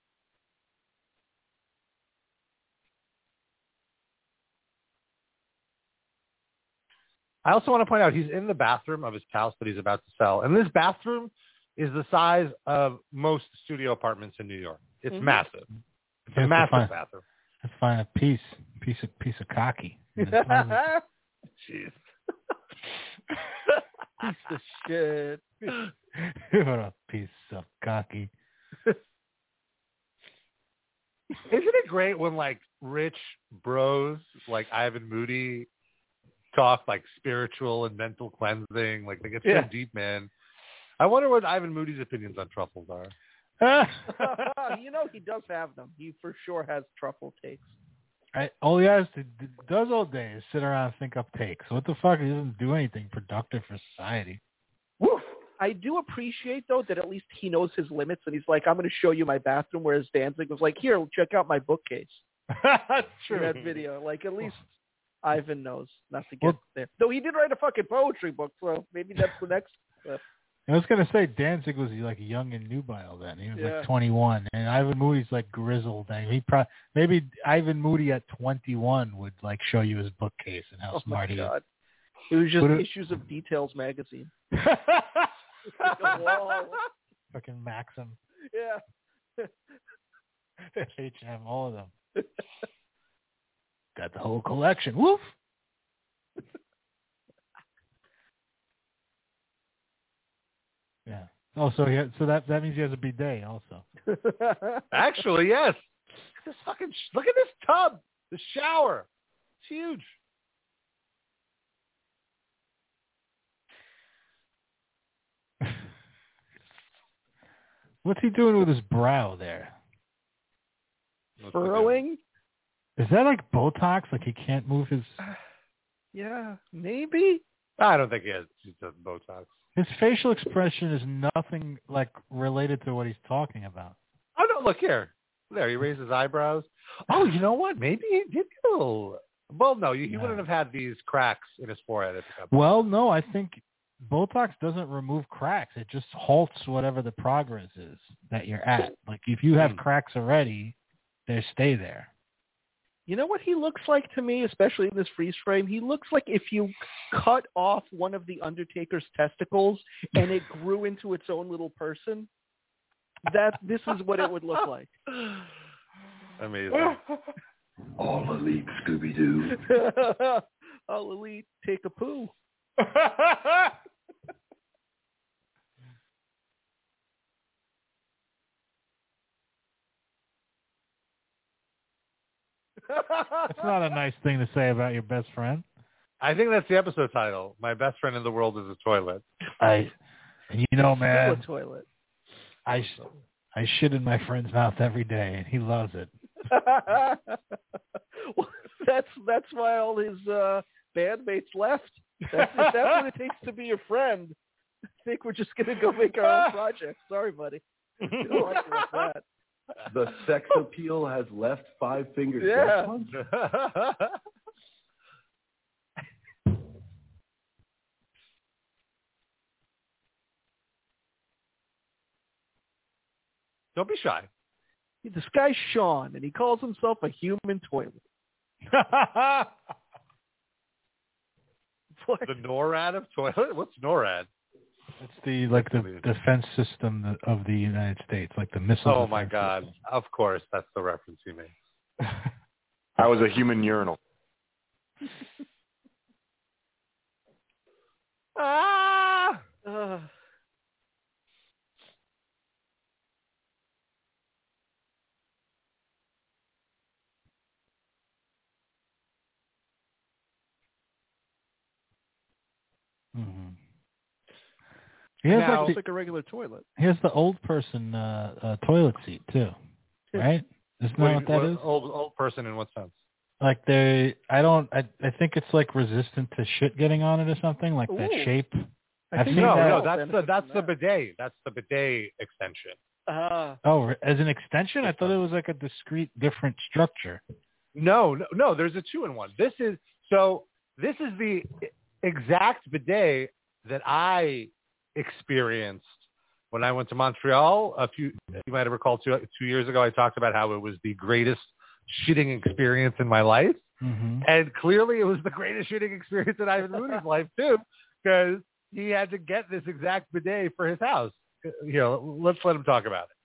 I also want to point out he's in the bathroom of his house that he's about to sell. And this bathroom is the size of most studio apartments in New York. It's Mm-hmm. massive. It's a Let's massive find, bathroom. Let's find a piece, piece of piece of cocky. Jeez. Piece of shit. What a piece of cocky. Isn't it great when like rich bros like Ivan Moody talk like spiritual and mental cleansing? Like they get so Yeah. deep, man. I wonder what Ivan Moody's opinions on truffles are. You know, he does have them. He for sure has truffle takes. I, all he has to does all day is sit around and think up takes. What the fuck? He doesn't do anything productive for society. Woof. I do appreciate, though, that at least he knows his limits, and he's like, I'm going to show you my bathroom, whereas Danzig was like, here, check out my bookcase. That's true. In that video. Like, at least Ivan knows not to get well, there. Though he did write a fucking poetry book, so maybe that's the next clip. I was going to say Danzig was like young and nubile then. He was yeah. like twenty-one, and Ivan Moody's like grizzled. And he pro- maybe Ivan Moody at twenty-one would like show you his bookcase and how oh smart my he God. is. It was just it, issues of Details magazine. Fucking Maxim. Yeah. H and M, all of them. Got the whole collection. Woof. Yeah. Oh, so he had, so that that means he has a bidet also. Actually, yes. This fucking look at this tub, the shower. It's huge. What's he doing with his brow there? Furrowing? Is that like Botox? Like he can't move his... Yeah, maybe. I don't think he has he does Botox. His facial expression is nothing like related to what he's talking about. Oh, no, look here. There, he raised his eyebrows. Oh, you know what? Maybe he did get a little... Well, no, he no. wouldn't have had these cracks in his forehead. At the well, no, I think Botox doesn't remove cracks. It just halts whatever the progress is that you're at. Like if you have cracks already, they stay there. You know what he looks like to me, especially in this freeze frame? He looks like if you cut off one of the Undertaker's testicles and it grew into its own little person. That this is what it would look like. Amazing. All elite, Scooby-Doo. All elite, take a poo. That's not a nice thing to say about your best friend. I think that's the episode title. My best friend in the world is a toilet. I, and you know, man, Still a toilet. I, I shit in my friend's mouth every day, and he loves it. Well, that's that's why all his uh, bandmates left. That's, that's what it takes to be your friend. I think we're just gonna go make our own project. Sorry, buddy. We don't like it like that. The sex appeal has left Five Finger Yeah. Death Punch. Don't be shy. This guy's Sean, and he calls himself a human toilet. What? The NORAD of toilet? What's NORAD? It's the like the defense system of the United States, like the missile. Oh my God! System. Of course, that's the reference you made. I was a human urinal. ah! Uh. Mm-hmm. He has now, like, the, like a regular toilet. He has the old person uh, uh, toilet seat too, right? Isn't that what, what that what, is? Old old person in what sense? Like they, I don't, I, I think it's like resistant to shit getting on it or something like Ooh. that shape. I I've think seen no, that. no, that's the that's the bidet. That's the bidet extension. Uh, oh, as an extension? I thought it was like a discrete, different structure. No, no, no. There's a two in one. This is so. This is the exact bidet that I experienced when I went to Montreal a few. You might have recalled two two years ago. I talked about how it was the greatest shitting experience in my life, mm-hmm. and clearly it was the greatest shitting experience in Ivan Moody's life too, because he had to get this exact bidet for his house. You know, let's let him talk about it.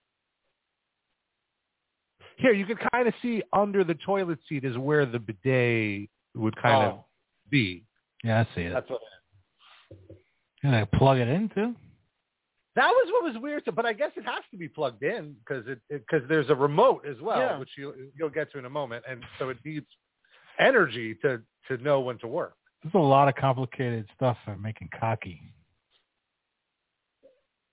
Here, you can kind of see under the toilet seat is where the bidet would kind oh. of be. Yeah, I see it. That's what. Can I plug it in too? That was what was weird. But I guess it has to be plugged in because it because there's a remote as well, yeah. which you you'll get to in a moment, and so it needs energy to to know when to work. There's a lot of complicated stuff for making cocky.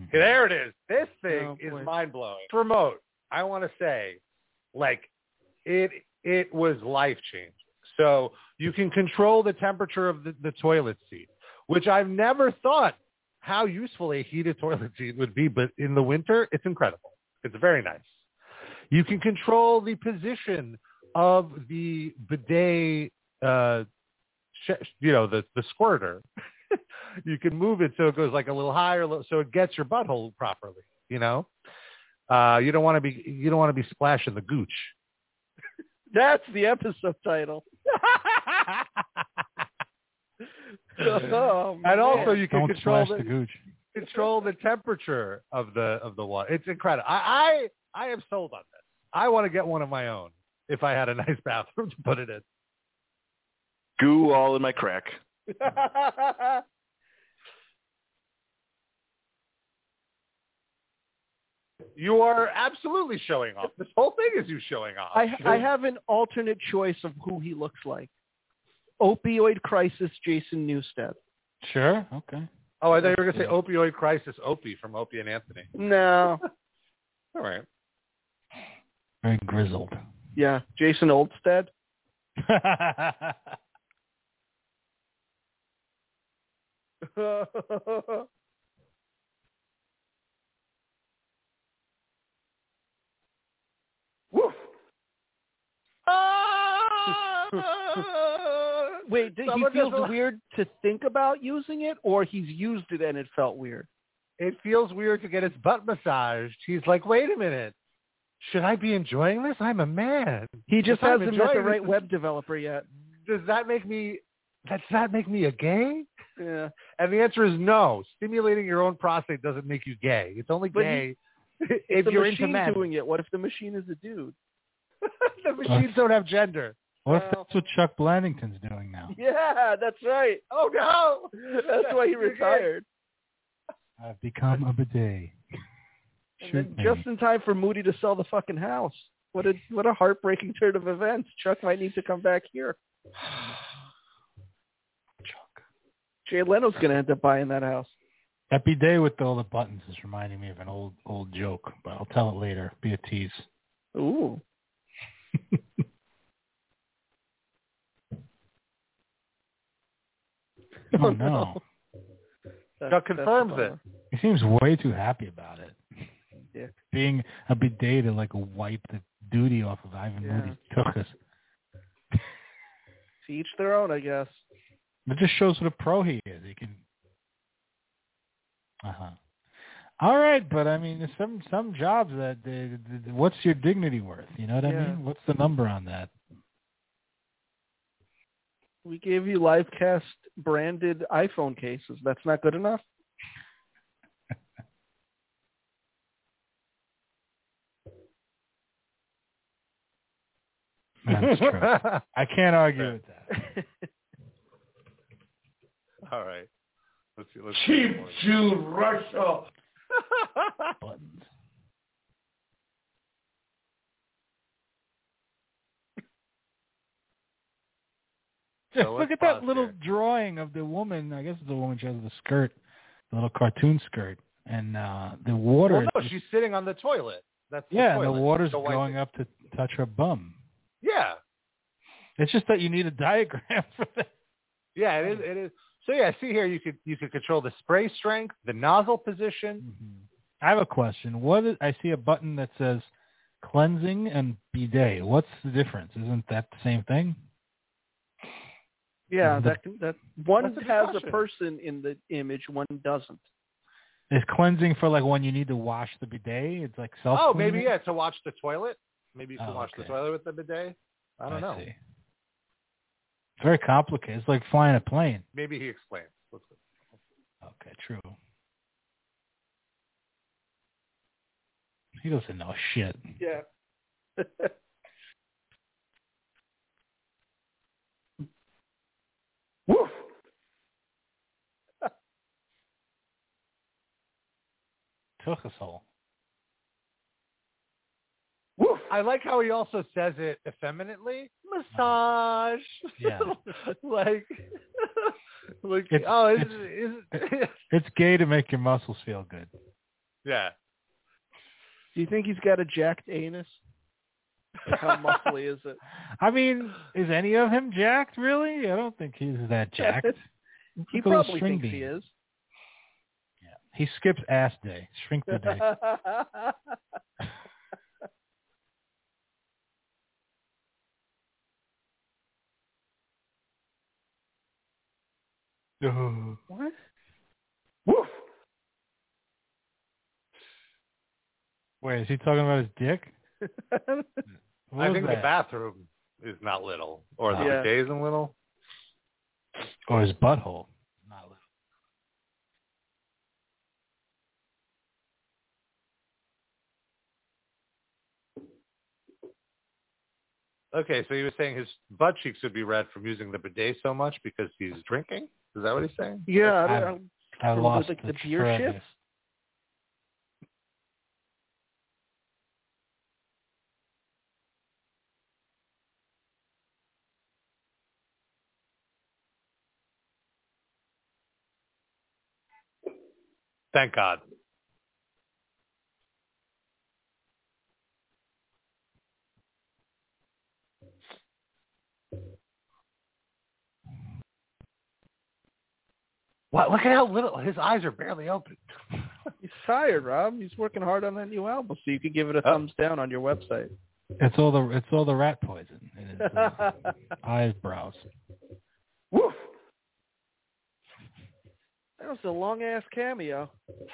There it is. This thing Oh, is boy. mind-blowing. Remote, I want to say, like, it it was life-changing. So you can control the temperature of the, the toilet seat, which I've never thought how useful a heated toilet seat would be, but in the winter, it's incredible. It's very nice. You can control the position of the bidet, uh, sh- you know, the, the squirter. You can move it so it goes like a little higher, so it gets your butthole properly. You know, uh, you don't want to be you don't want to be splashing the gooch. That's the episode title. Oh, and also, man. you can Don't control splash the, the gooch. control the temperature of the of the water. It's incredible. I, I I am sold on this. I want to get one of my own if I had a nice bathroom to put it in. Goo all in my crack. You are absolutely showing off. This whole thing is you showing off. I, I have an alternate choice of who he looks like. Opioid crisis Jason Newsted. Sure. Okay. Oh, I thought you were going to say opioid crisis Opie from Opie and Anthony. No. All right. Very grizzled. Yeah, Jason Oldstead. Woof. Wait, he Someone feels just- weird to think about using it, or he's used it and it felt weird? It feels weird to get his butt massaged. He's like, wait a minute. Should I be enjoying this? I'm a man. He just If I'm hasn't met the enjoying right this, web developer yet. Does that make me, does that make me a gay? Yeah. And the answer is no. Stimulating your own prostate doesn't make you gay. It's only But gay If if the you're into machine men. doing it, what if the machine is a dude? The machines don't have gender. What if Well- that's what Chuck Blandington's doing now? Yeah, that's right. Oh, no. That's why he You're gay. retired. I've become a bidet. And Shoot then me. just in time for Moody to sell the fucking house. What a what a heartbreaking turn of events. Chuck might need to come back here. Chuck. Jay Leno's going to end up buying that house. That bidet with all the buttons is reminding me of an old old joke, but I'll tell it later. Be a tease. Ooh. Oh no. That's- Chuck confirms that's it. He seems way too happy about it. Yeah. Being a bidet to like wipe the duty off of Ivan Yeah. Moody's tuchus. To each their own, I guess. It just shows what a pro he is. He can. Uh huh. All right, but I mean, there's some some jobs that they, they, what's your dignity worth? You know what I Yeah. mean? What's the number on that? We gave you Livecast branded iPhone cases. That's not good enough? That's true. I can't argue with that. All right. Let's see. Let's Cheap see. Jew Russia. Buttons. So Look let's at that pause little here. drawing of the woman. I guess it's the woman. She has the skirt, the little cartoon skirt, and uh, the water. Well, no, is- she's sitting on the toilet. That's the yeah, and toilet. the water's The white going thing. up to touch her bum. Yeah. It's just that you need a diagram for that. Yeah, it is. It is. So yeah, see here, you could you could control the spray strength, the nozzle position. I have a question. What is, I see a button that says cleansing and bidet. What's the difference? Isn't that the same thing? Yeah, The- that can, that one That's a has a discussion. person in the image, one doesn't. Is cleansing for like when you need to wash the bidet? It's like self. Oh, maybe yeah, to watch the toilet. Maybe you can Oh, watch the okay. toilet with the bidet. I don't know. See. It's very complicated. It's like flying a plane. Maybe he explains. Let's go. Okay, true. He doesn't know shit. Yeah. Woof. Took us all. Woof. I like how he also says it effeminately. Massage. Yeah. like, like It's- oh, is, it's- is, It's gay to make your muscles feel good. Yeah. Do you think he's got a jacked anus? How muscly is it? I mean, is any of him jacked, really? I don't think he's that jacked. He Look at those probably string thinks he beans. is. Yeah. He skips ass day, shrink the day. What? Woof. Wait, is he talking about his dick? What I was think that? the bathroom is not little, or the Yeah. bidet isn't little. Or his butthole. Not little. Okay, so he was saying his butt cheeks would be red from using the bidet so much because he's drinking? Is that what he's saying? Yeah, I, I- don't, I from lost the, like, the the beer thread shits. here. Thank God. What? Look at how little his eyes are barely open. He's tired, Rob. He's working hard on that new album, so you could give it a Oh. thumbs down on your website. It's all the it's all the rat poison in his uh, eyebrows. Woof. That was a long ass cameo.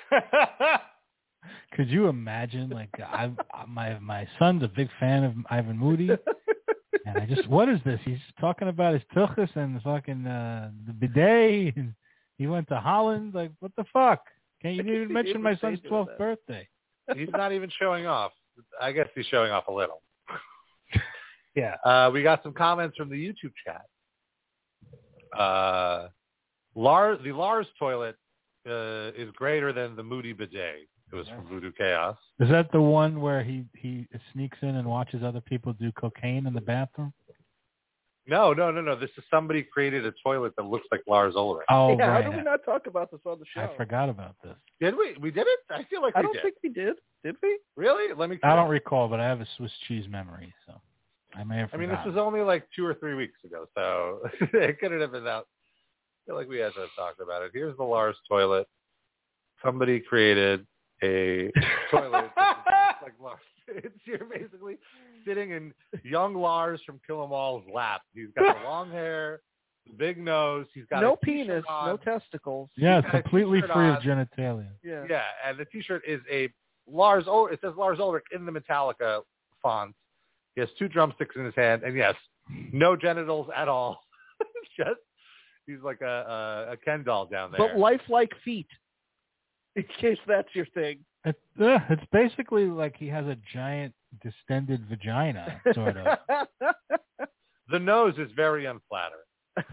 Could you imagine? Like, I my my son's a big fan of Ivan Moody, and I just what is this? He's talking about his tuchus and fucking uh, the bidet. And he went to Holland. Like, what the fuck? Can't you even mention my son's twelfth birthday? He's not even showing off. I guess he's showing off a little. Yeah. Uh, we got some comments from the YouTube chat. Uh, Lars, the Lars toilet uh, is greater than the Moody bidet. It was from Voodoo Chaos. Is that the one where he he sneaks in and watches other people do cocaine in the bathroom? No, no, no, no. This is somebody created a toilet that looks like Lars Ulrich. Oh, yeah, right. how did we not talk about this on the show? I forgot about this. Did we? We did it? I feel like we I don't did. think we did. Did we? Really? Let me. I don't recall, but I have a Swiss cheese memory, so I may have I forgotten. mean, this was only like two or three weeks ago, so it couldn't have been out. I feel like we had to talk about it. Here's the Lars toilet. Somebody created a toilet that looks like Lars. It's you're basically sitting in young Lars from Kill 'Em All's lap. He's got the long hair, the big nose. He's got no a t-shirt penis, on. no testicles. Yeah, it's He's got a completely t-shirt free on. of genitalia. Yeah. Yeah, and the T-shirt is a Lars. Ul- it says Lars Ulrich in the Metallica font. He has two drumsticks in his hand, and yes, no genitals at all. It's just he's like a, a a Ken doll down there. But lifelike feet, in case that's your thing. It's, uh, it's basically like he has a giant distended vagina, sort of. The nose is very unflattering.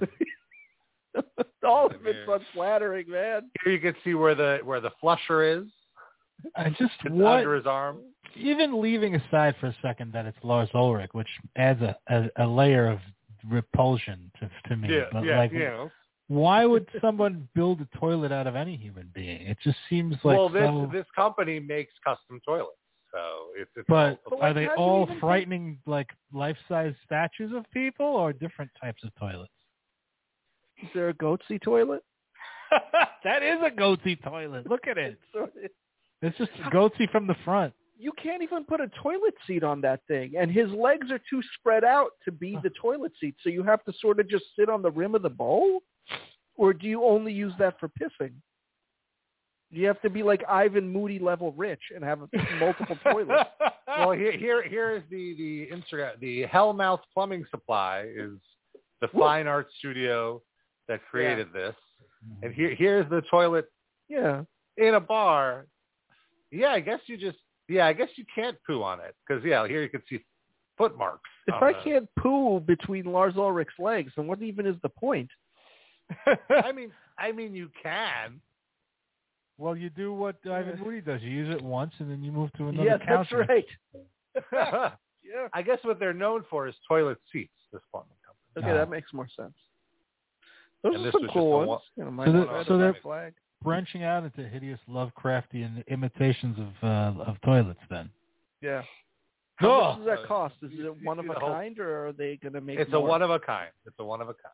All of it's unflattering, man. Here you can see where the where the flusher is. I just It's what under his arm. even leaving aside for a second that it's Lars Ulrich, which adds a, a, a layer of repulsion to to me. Yeah, but yeah, like, yeah. why would someone build a toilet out of any human being? It just seems like well, this so. this company makes custom toilets, so it's. it's But all, are they how do you all even frightening, like life-size statues of people, or different types of toilets? Is there a goatsy toilet? That is a goatee toilet. Look at it. Sort of- It's just a goatee from the front. You can't even put a toilet seat on that thing, and his legs are too spread out to be the toilet seat. So you have to sort of just sit on the rim of the bowl, or do you only use that for pissing? You have to be like Ivan Moody level rich and have multiple toilets. Well, here here here is the the Instagram. The Hellmouth Plumbing Supply is the fine art studio that created this, and here here's the toilet Yeah. in a bar. Yeah, I guess you just yeah, I guess you can't poo on it because yeah, here you can see foot marks. If on I the- can't poo between Lars Ulrich's legs, then what even is the point? I mean, I mean you can. Well, you do what Ivan Moody does. You use it once, and then you move to another Yeah, that's counter. right. Yeah. I guess what they're known for is toilet seats. This plumbing company. Okay, Ah. that makes more sense. Those And are this some was cool just a ones. one- You know, my So so the- red so and they're- white flag. branching out into hideous Lovecraftian imitations of uh, of toilets then. Yeah. How Oh! much does that cost? Is it one of a kind, or are they going to make It's more? a one of a kind. It's a one of a kind.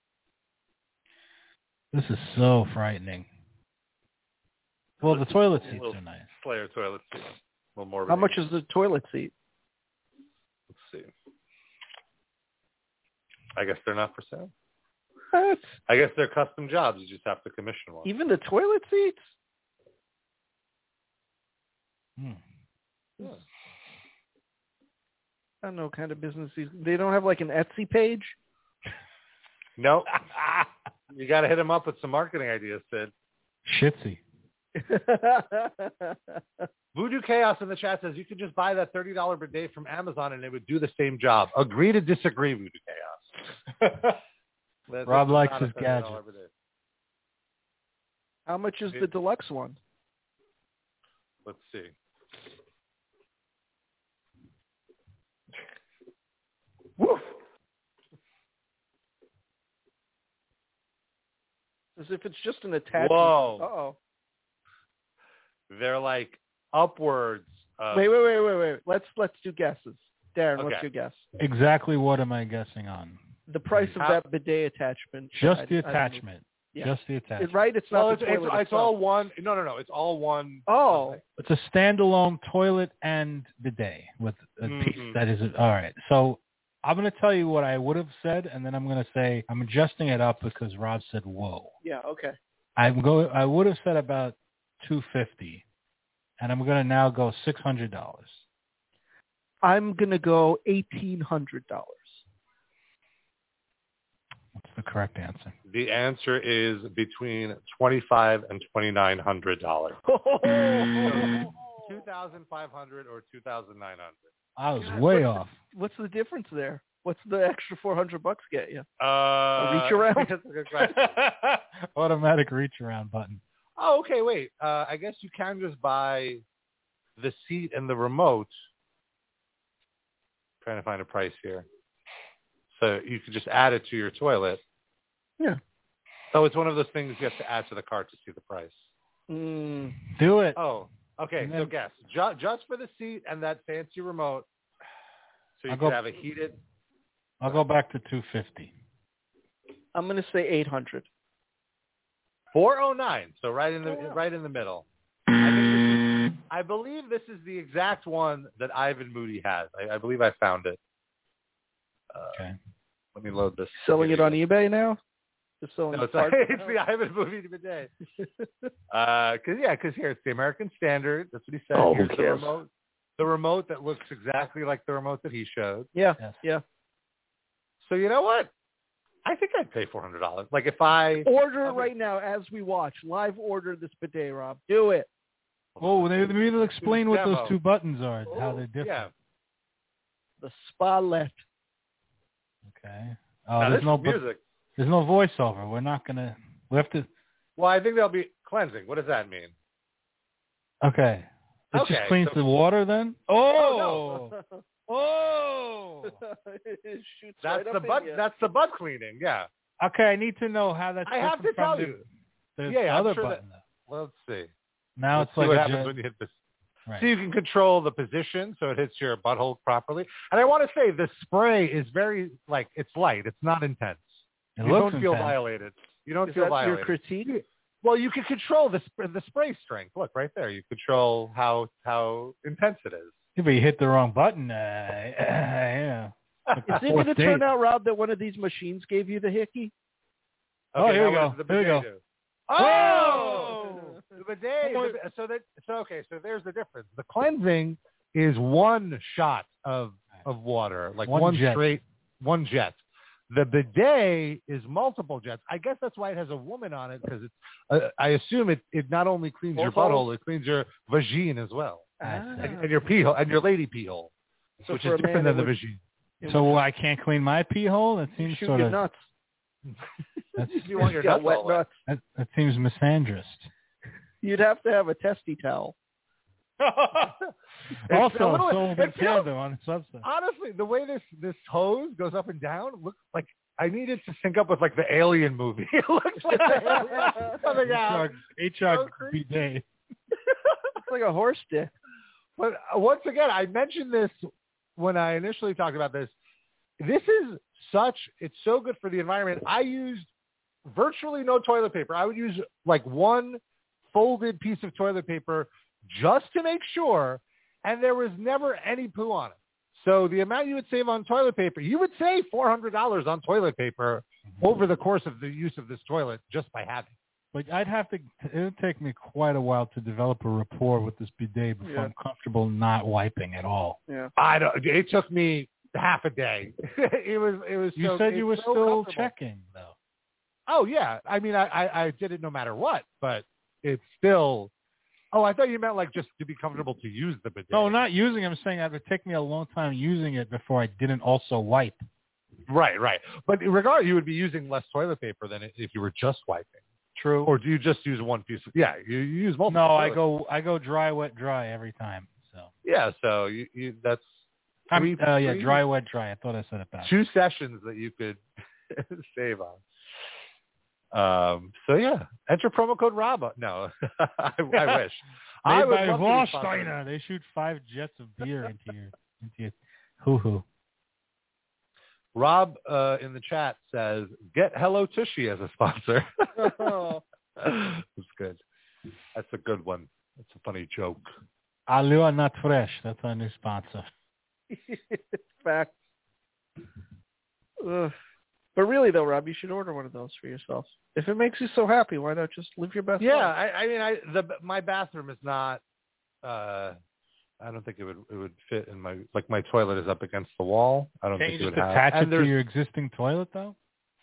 This is so frightening. Well, the toilet seats are nice. Slayer toilet seat. A little more. How much is the toilet seat? Let's see. I guess they're not for sale. What? I guess they're custom jobs. You just have to commission one. Even the toilet seats? Hmm. Yeah. I don't know what kind of business these. They don't have like an Etsy page? Nope. You got to hit them up with some marketing ideas, Sid. Shitsy. Voodoo Chaos in the chat says you could just buy that thirty dollars bidet from Amazon and it would do the same job. Agree to disagree, Voodoo Chaos. That- Rob that's likes not a his thirty dollars gadgets. bidet. How much is the deluxe one? Let's see. Woof. As if it's just an attachment. Whoa. Uh-oh. They're like upwards. Of, Wait, wait, wait, wait, wait. Let's let's do guesses. Darren, Okay. what's your guess? Exactly what am I guessing on? The price of How- that bidet attachment. Just I- the I don't know. attachment. Yeah. Just the Is attachment. right? It's Well, not it's, the it's, toilet it's itself. all one. No, no, no. It's all one. Oh. It's a standalone toilet and bidet with a Mhm. piece that is all right. So I'm going to tell you what I would have said, and then I'm going to say I'm adjusting it up because Rob said whoa. Yeah, okay. I'm go. I would have said about two fifty, and I'm going to now go six hundred dollars. I'm going to go eighteen hundred dollars. What's the correct answer? The answer is between twenty-five and twenty-nine hundred dollars. Two thousand five hundred or two thousand nine hundred. I was way off. What's the difference there? What's the extra four hundred bucks get you? Uh, A reach around? That's a good question. Automatic reach around button. Oh, okay. Wait. Uh, I guess you can just buy the seat and the remote. Trying to find a price here. So you could just add it to your toilet. Yeah. So it's one of those things you have to add to the cart to see the price. Mm. Do it. Oh, okay. And So then- guess ju- just for the seat and that fancy remote. So you I'll could go- have a heated. I'll go back to two fifty. I'm going to say eight hundred. four oh nine. So right in the Oh, wow. right in the middle. I, think this is, I believe this is the exact one that Ivan Moody has. I, I believe I found it. Uh, Okay. Let me load this. Selling it on eBay now? Just selling No, it's, parts it's now? the Ivan Moody bidet. Uh, cause yeah, cause here it's the American Standard. That's what he said. Oh, who Here's the cares? remote. The remote that looks exactly like the remote that he showed. Yeah, Yes. yeah. So you know what? I think I'd pay four hundred dollars. Like if I Order it Okay. right now as we watch. Live order this bidet, Rob. Do it. Oh, they maybe they'll explain what Demo. those two buttons are, how they're different. yeah. The Spalette. Okay. Oh, Now, there's this no is music. there's no voiceover. We're not gonna. We have to. Well, I think they'll be cleansing. What does that mean? Okay. It Okay, just cleans so- the water then. Oh, no. Oh. It shoots That's right the up butt. in ya. That's the butt cleaning. Yeah. Okay, I need to know how that's I have to different from tell the, you. the Yeah, yeah, I'm other sure button. though. Let's see. Now Let's it's see like what a happens jet- when you hit this. right. So you can control the position so it hits your butthole properly. And I want to say the spray is very like it's light. It's not intense. It you looks don't feel intense. violated. You don't Is feel that your violated. critique? Well, you can control the sp- the spray strength. Look right there. You control how how intense it is. Yeah, but you hit the wrong button. Uh, yeah. Is it going to turn out, Rob, that one of these machines gave you the hickey? Oh, Okay, here we now go. what does the Here we bidet go. do? Oh! The bidet. the bi- so that so okay. So there's the difference. The cleansing is one shot of of water, like One one, jet. straight one jet. The bidet is multiple jets. I guess that's why it has a woman on it because it's. Uh, I assume it it not only cleans your Both butthole, holes? it cleans your vagine as well, I Ah. see. and, and your pee hole and your lady pee hole, So which for is a man, different it than the would- vagine. it So would I can't clean my pee hole? That seems shoot sort your of nuts. that's, You want your Got nuts wet all wet. nuts. that, that seems misandrist. You'd have to have a testy towel. It's Also, a little- sold it in feels- Canada on its website. Honestly, the way this this hose goes up and down looks like I need it to sync up with like the Alien movie. It looks like the coming out. H R bidet. It's like a horse dick. But once again, I mentioned this when I initially talked about this. This is such, it's so good for the environment. I used virtually no toilet paper. I would use like one folded piece of toilet paper just to make sure, and there was never any poo on it. So the amount you would save on toilet paper, you would save four hundred dollars on toilet paper over the course of the use of this toilet just by having it. But I'd have to, it would take me quite a while to develop a rapport with this bidet before Yeah. I'm comfortable not wiping at all. Yeah. I don't, it took me half a day. it was, it was, You so, said you were it's so still comfortable. checking, though. Oh, yeah. I mean, I, I, I did it no matter what, but it's still, oh, I thought you meant like just to be comfortable to use the bidet. No, not using it. I'm saying it would take me a long time using it before I didn't also wipe. Right, right. But regardless, you would be using less toilet paper than if you were just wiping. True. Or do you just use one piece? Of, yeah, you, you use multiple. No, I toilet- go I go dry, wet, dry every time. So Yeah, so you, you that's I'm, three, uh, yeah, three- dry, wet, dry. I thought I said it back. two sessions that you could save on. Um. So yeah, enter promo code Rob. No, I, I wish. I Made would by love to be sponsored. Warsteiner. They shoot five jets of beer into your into your hoo hoo. Rob uh, in the chat says, "Get Hello Tushy as a sponsor." Oh. That's good. That's a good one. That's a funny joke. Alua Not Fresh. That's our new sponsor. Fact. Ugh. But really, though, Rob, you should order one of those for yourself. If it makes you so happy, why not just live your best Yeah, life? I, I mean, I the my bathroom is not. Uh, I don't think it would it would fit in my like my toilet is up against the wall. I don't Can't think you it just would have. attach and it to there's- your existing toilet, though?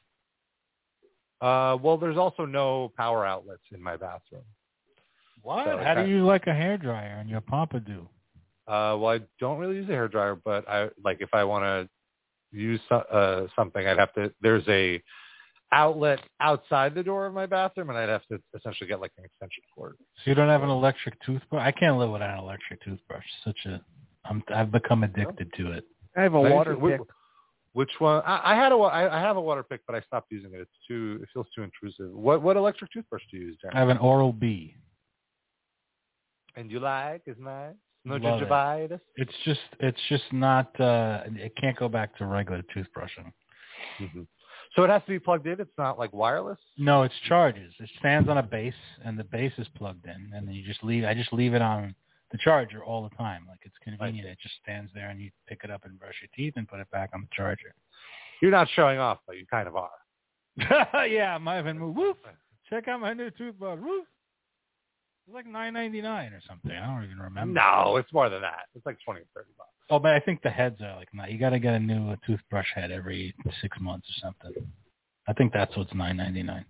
Uh, well, there's also no power outlets in my bathroom. What? So How I- do you like a hairdryer on your pompadour? Uh, well, I don't really use a hairdryer, but I like if I want to use so- uh, something, I'd have to. There's a outlet outside the door of my bathroom, and I'd have to essentially get like an extension cord. So you don't have an electric toothbrush? I can't live without an electric toothbrush. Such a, I'm, I've become addicted to it. I have a Let me water see, wh- pick. Which one? I, I had a wa- I, I have a water pick, but I stopped using it. It's too. It feels too intrusive. What what electric toothbrush do you use, Darren? I have an Oral-B. And you like? Is nice. No Love it. gingivitis. It's just, it's just not. Uh, it can't go back to regular toothbrushing. Mm-hmm. So it has to be plugged in. It's not like wireless. No, it's charges. It stands on a base, and the base is plugged in, and then you just leave. I just leave it on the charger all the time. Like it's convenient. It just stands there, and you pick it up and brush your teeth and put it back on the charger. You're not showing off, but you kind of are. Yeah, I might have been moved. Woof. Check out my new toothbrush. Woof. It's like nine ninety nine or something. I don't even remember. No, it's more than that. It's like twenty or thirty bucks. Oh, but I think the heads are like, no, you got to get a new toothbrush head every six months or something. I think that's what's nine ninety nine.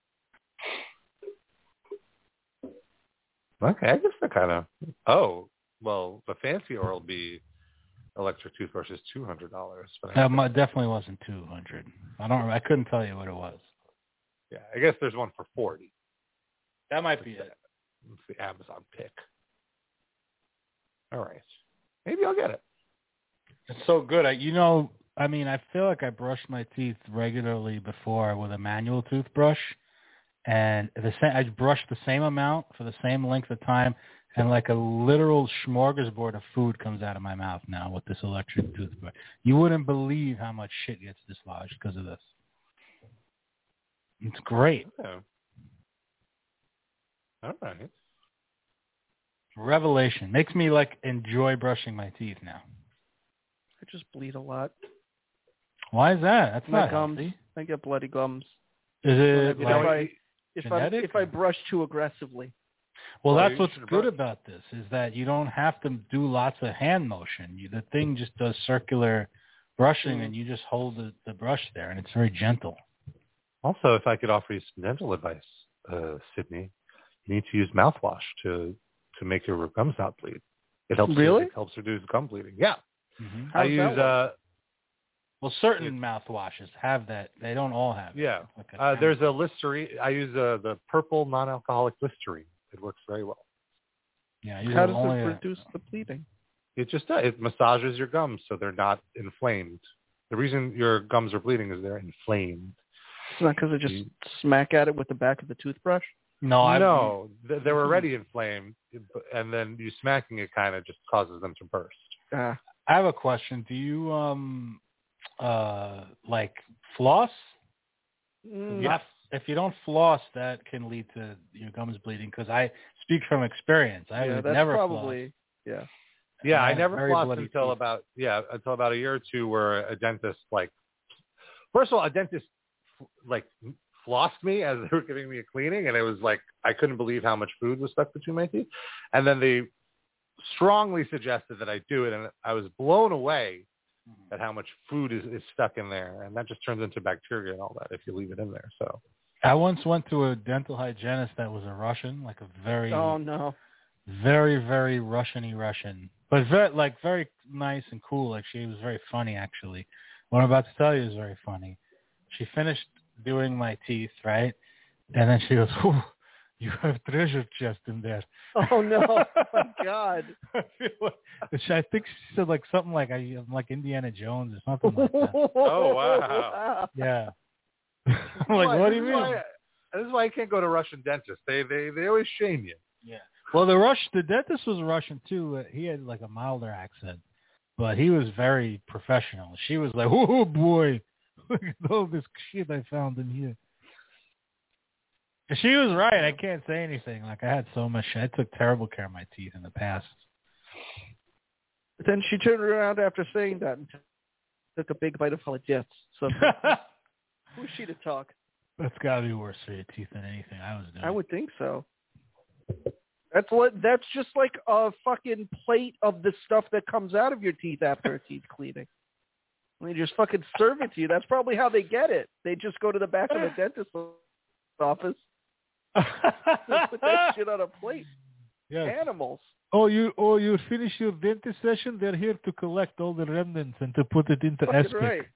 Okay, I guess they're kind of. Oh, well, the fancy Oral-B electric toothbrush is two hundred dollars. That mu- definitely wasn't two hundred. I don't. I couldn't tell you what it was. Yeah, I guess there's one for forty. That might be it. It's the Amazon pick. All right, maybe I'll get it. It's so good. I, you know, I mean, I feel like I brushed my teeth regularly before with a manual toothbrush, and the same. I brushed the same amount for the same length of time, and like a literal smorgasbord of food comes out of my mouth now with this electric toothbrush. You wouldn't believe how much shit gets dislodged because of this. It's great. Yeah. All right. Revelation. Makes me like enjoy brushing my teeth now. I just bleed a lot. Why is that? That's My not gums. healthy. I get bloody gums. Is it If like, I if I genetic? if I brush too aggressively. well, Well, that's you what's should good brush. about this is that you don't have to do lots of hand motion. You, the thing just does circular brushing, Mhm. and you just hold the, the brush there, and it's very gentle. Also, if I could offer you some dental advice, uh, Sydney, you need to use mouthwash to to make your gums not bleed. It helps. Really? It helps reduce gum bleeding. Yeah. Mm-hmm. How I does use that work? uh Well, certain mouthwashes have that. They don't all have it. yeah. Like a Uh, kind there's of- a Listerine. I use uh, the purple non-alcoholic Listerine. It works very well. yeah. I use How it does only it a- reduce the bleeding? It just uh, it massages your gums so they're not inflamed The reason your gums are bleeding is they're inflamed. It's not because they just you, smack at it with the back of the toothbrush? No, no, they, they were already inflamed, and then you smacking it kind of just causes them to burst. Uh, I have a question. Do you um uh like floss? Mm, yes. If you don't floss, that can lead to your gums bleeding. Because I speak from experience. I yeah, would that's never probably floss. yeah. Yeah, I, I never flossed until teeth. about yeah until about a year or two, where a dentist like first of all a dentist like flossed me as they were giving me a cleaning, and it was like I couldn't believe how much food was stuck between my teeth, and then they strongly suggested that I do it, and I was blown away at how much food is, is stuck in there, and that just turns into bacteria and all that if you leave it in there. So I once went to a dental hygienist that was a Russian, like a very oh no very very Russian-y Russian, but very like very nice and cool. Like she was very funny actually. What I'm about to tell you is very funny. She finished doing my teeth, right, and then she goes, "Ooh, you have treasure chest in there." Oh no! Oh, my God! I, feel like, I think she said like something like I, I'm like Indiana Jones or something like that. Oh wow! Yeah. I'm like, why, what do you mean? Why, this is why I can't go to Russian dentists. They they they always shame you. Yeah. Well, the Rush the dentist was Russian too. Uh, he had like a milder accent, but he was very professional. She was like, "Oh boy, look at all this shit I found in here." She was right. I can't say anything. Like I had so much. I took terrible care of my teeth in the past. But then she turned around after saying that and took a big bite of hollandaise. So who's she to talk? That's got to be worse for your teeth than anything I was doing. I would think so. That's what. That's just like a fucking plate of the stuff that comes out of your teeth after a teeth cleaning. And they just fucking serve it to you. That's probably how they get it. They just go to the back of the dentist's office. Put that shit on a plate. Yes. Animals. Oh, you oh you finish your dentist session. They're here to collect all the remnants and to put it into Fucking aspic. right.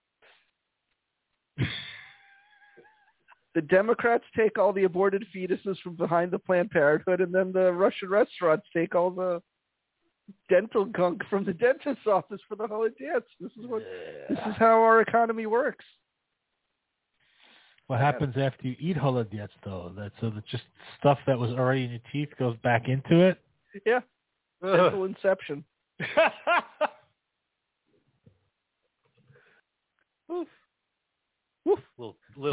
The Democrats take all the aborted fetuses from behind the Planned Parenthood, and then the Russian restaurants take all the dental gunk from the dentist's office for the hollandaise. This is what. This is how our economy works. What happens after you eat hollandaise, though? That so that just stuff that was already in your teeth goes back into it. Yeah, dental inception. Woof. Woof. Little, little.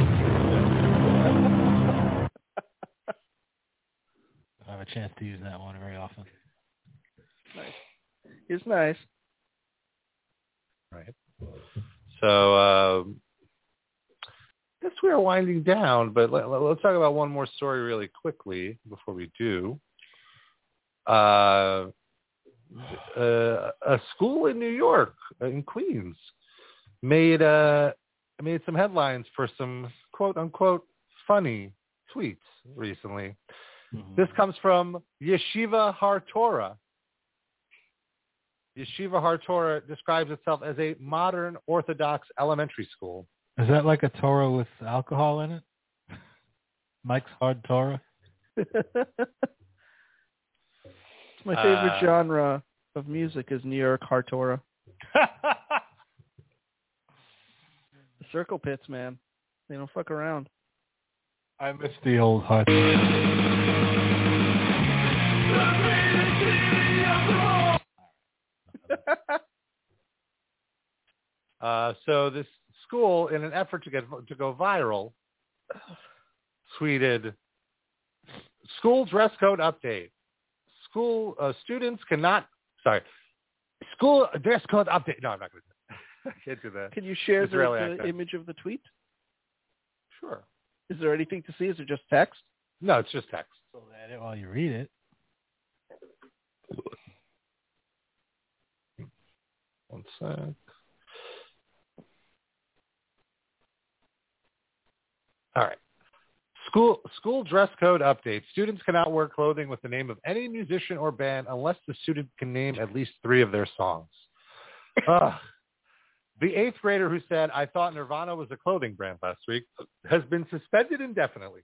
I have a chance to use that one very often. Nice. It's nice. Right. So. Um, I guess we are winding down, but let, let's talk about one more story really quickly before we do. Uh, uh, a school in New York, in Queens, made uh, made some headlines for some quote unquote funny tweets recently. Mm-hmm. This comes from Yeshiva Har Torah. Yeshiva Har Torah describes itself as a modern Orthodox elementary school. Is that like a Torah with alcohol in it? Mike's Hard Torah? It's my favorite uh, genre of music is New York Hard Torah. The circle pits, man. They don't fuck around. I miss the old Hard Torah. uh, so this school, in an effort to get to go viral, tweeted, "School dress code update. School uh, students cannot. Sorry, school dress code update. No, I'm not going to. I can't do that. Can you share the, Israeli the image of the tweet? Sure. Is there anything to see? Is it just text? No, it's just text. So edit while you read it. One sec. All right. School school dress code update. Students cannot wear clothing with the name of any musician or band unless the student can name at least three of their songs. uh, the eighth grader who said, "I thought Nirvana was a clothing brand" last week has been suspended indefinitely.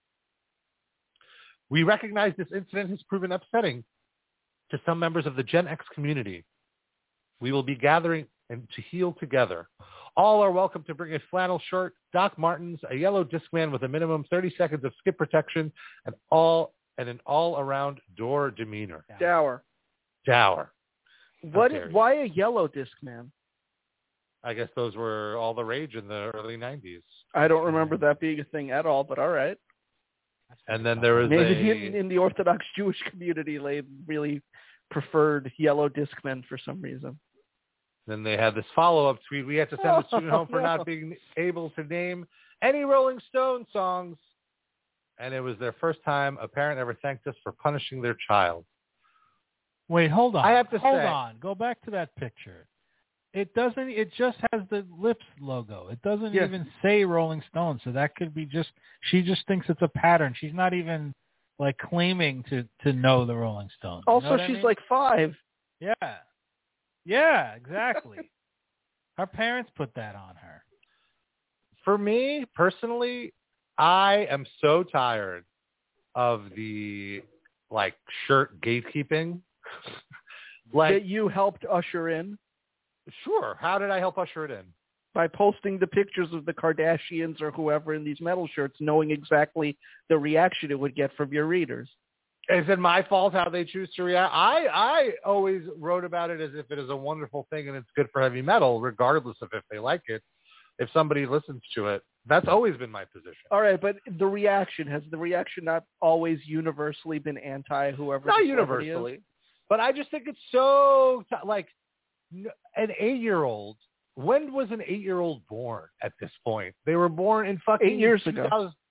We recognize this incident has proven upsetting to some members of the Gen X community. We will be gathering and to heal together. All are welcome to bring a flannel shirt, Doc Martens, a yellow Discman with a minimum thirty seconds of skip protection, and all and an all-around door demeanor. Dower. Dower. What? Why a yellow Discman? I guess those were all the rage in the early nineties. I don't remember that being a thing at all, but all right. And then there was Maybe a... in, in the Orthodox Jewish community, they really preferred yellow Discmen for some reason. Then they had this follow-up tweet. We had to send the student home for no. not being able to name any Rolling Stone songs. And it was their first time a parent ever thanked us for punishing their child. Wait, hold on. I have to hold say, on. Go back to that picture. It doesn't. It just has the Lips logo. It doesn't yeah. even say Rolling Stone. So that could be just. She just thinks it's a pattern. She's not even like claiming to to know the Rolling Stones. Also, you know she's I mean? like five. Yeah. Yeah. Exactly. Her parents put that on her. For me personally, I am so tired of the like shirt gatekeeping. Like that you helped usher in. Sure. How did I help usher it in? By posting the pictures of the Kardashians or whoever in these metal shirts, knowing exactly the reaction it would get from your readers. Is it my fault how they choose to react? I, I always wrote about it as if it is a wonderful thing and it's good for heavy metal, regardless of if they like it. If somebody listens to it, that's always been my position. All right, but the reaction, has the reaction not always universally been anti whoever? Not the universally. Is? But I just think it's so, t- like, an eight-year-old, when was an eight-year-old born at this point? They were born in fucking... Eight years ago.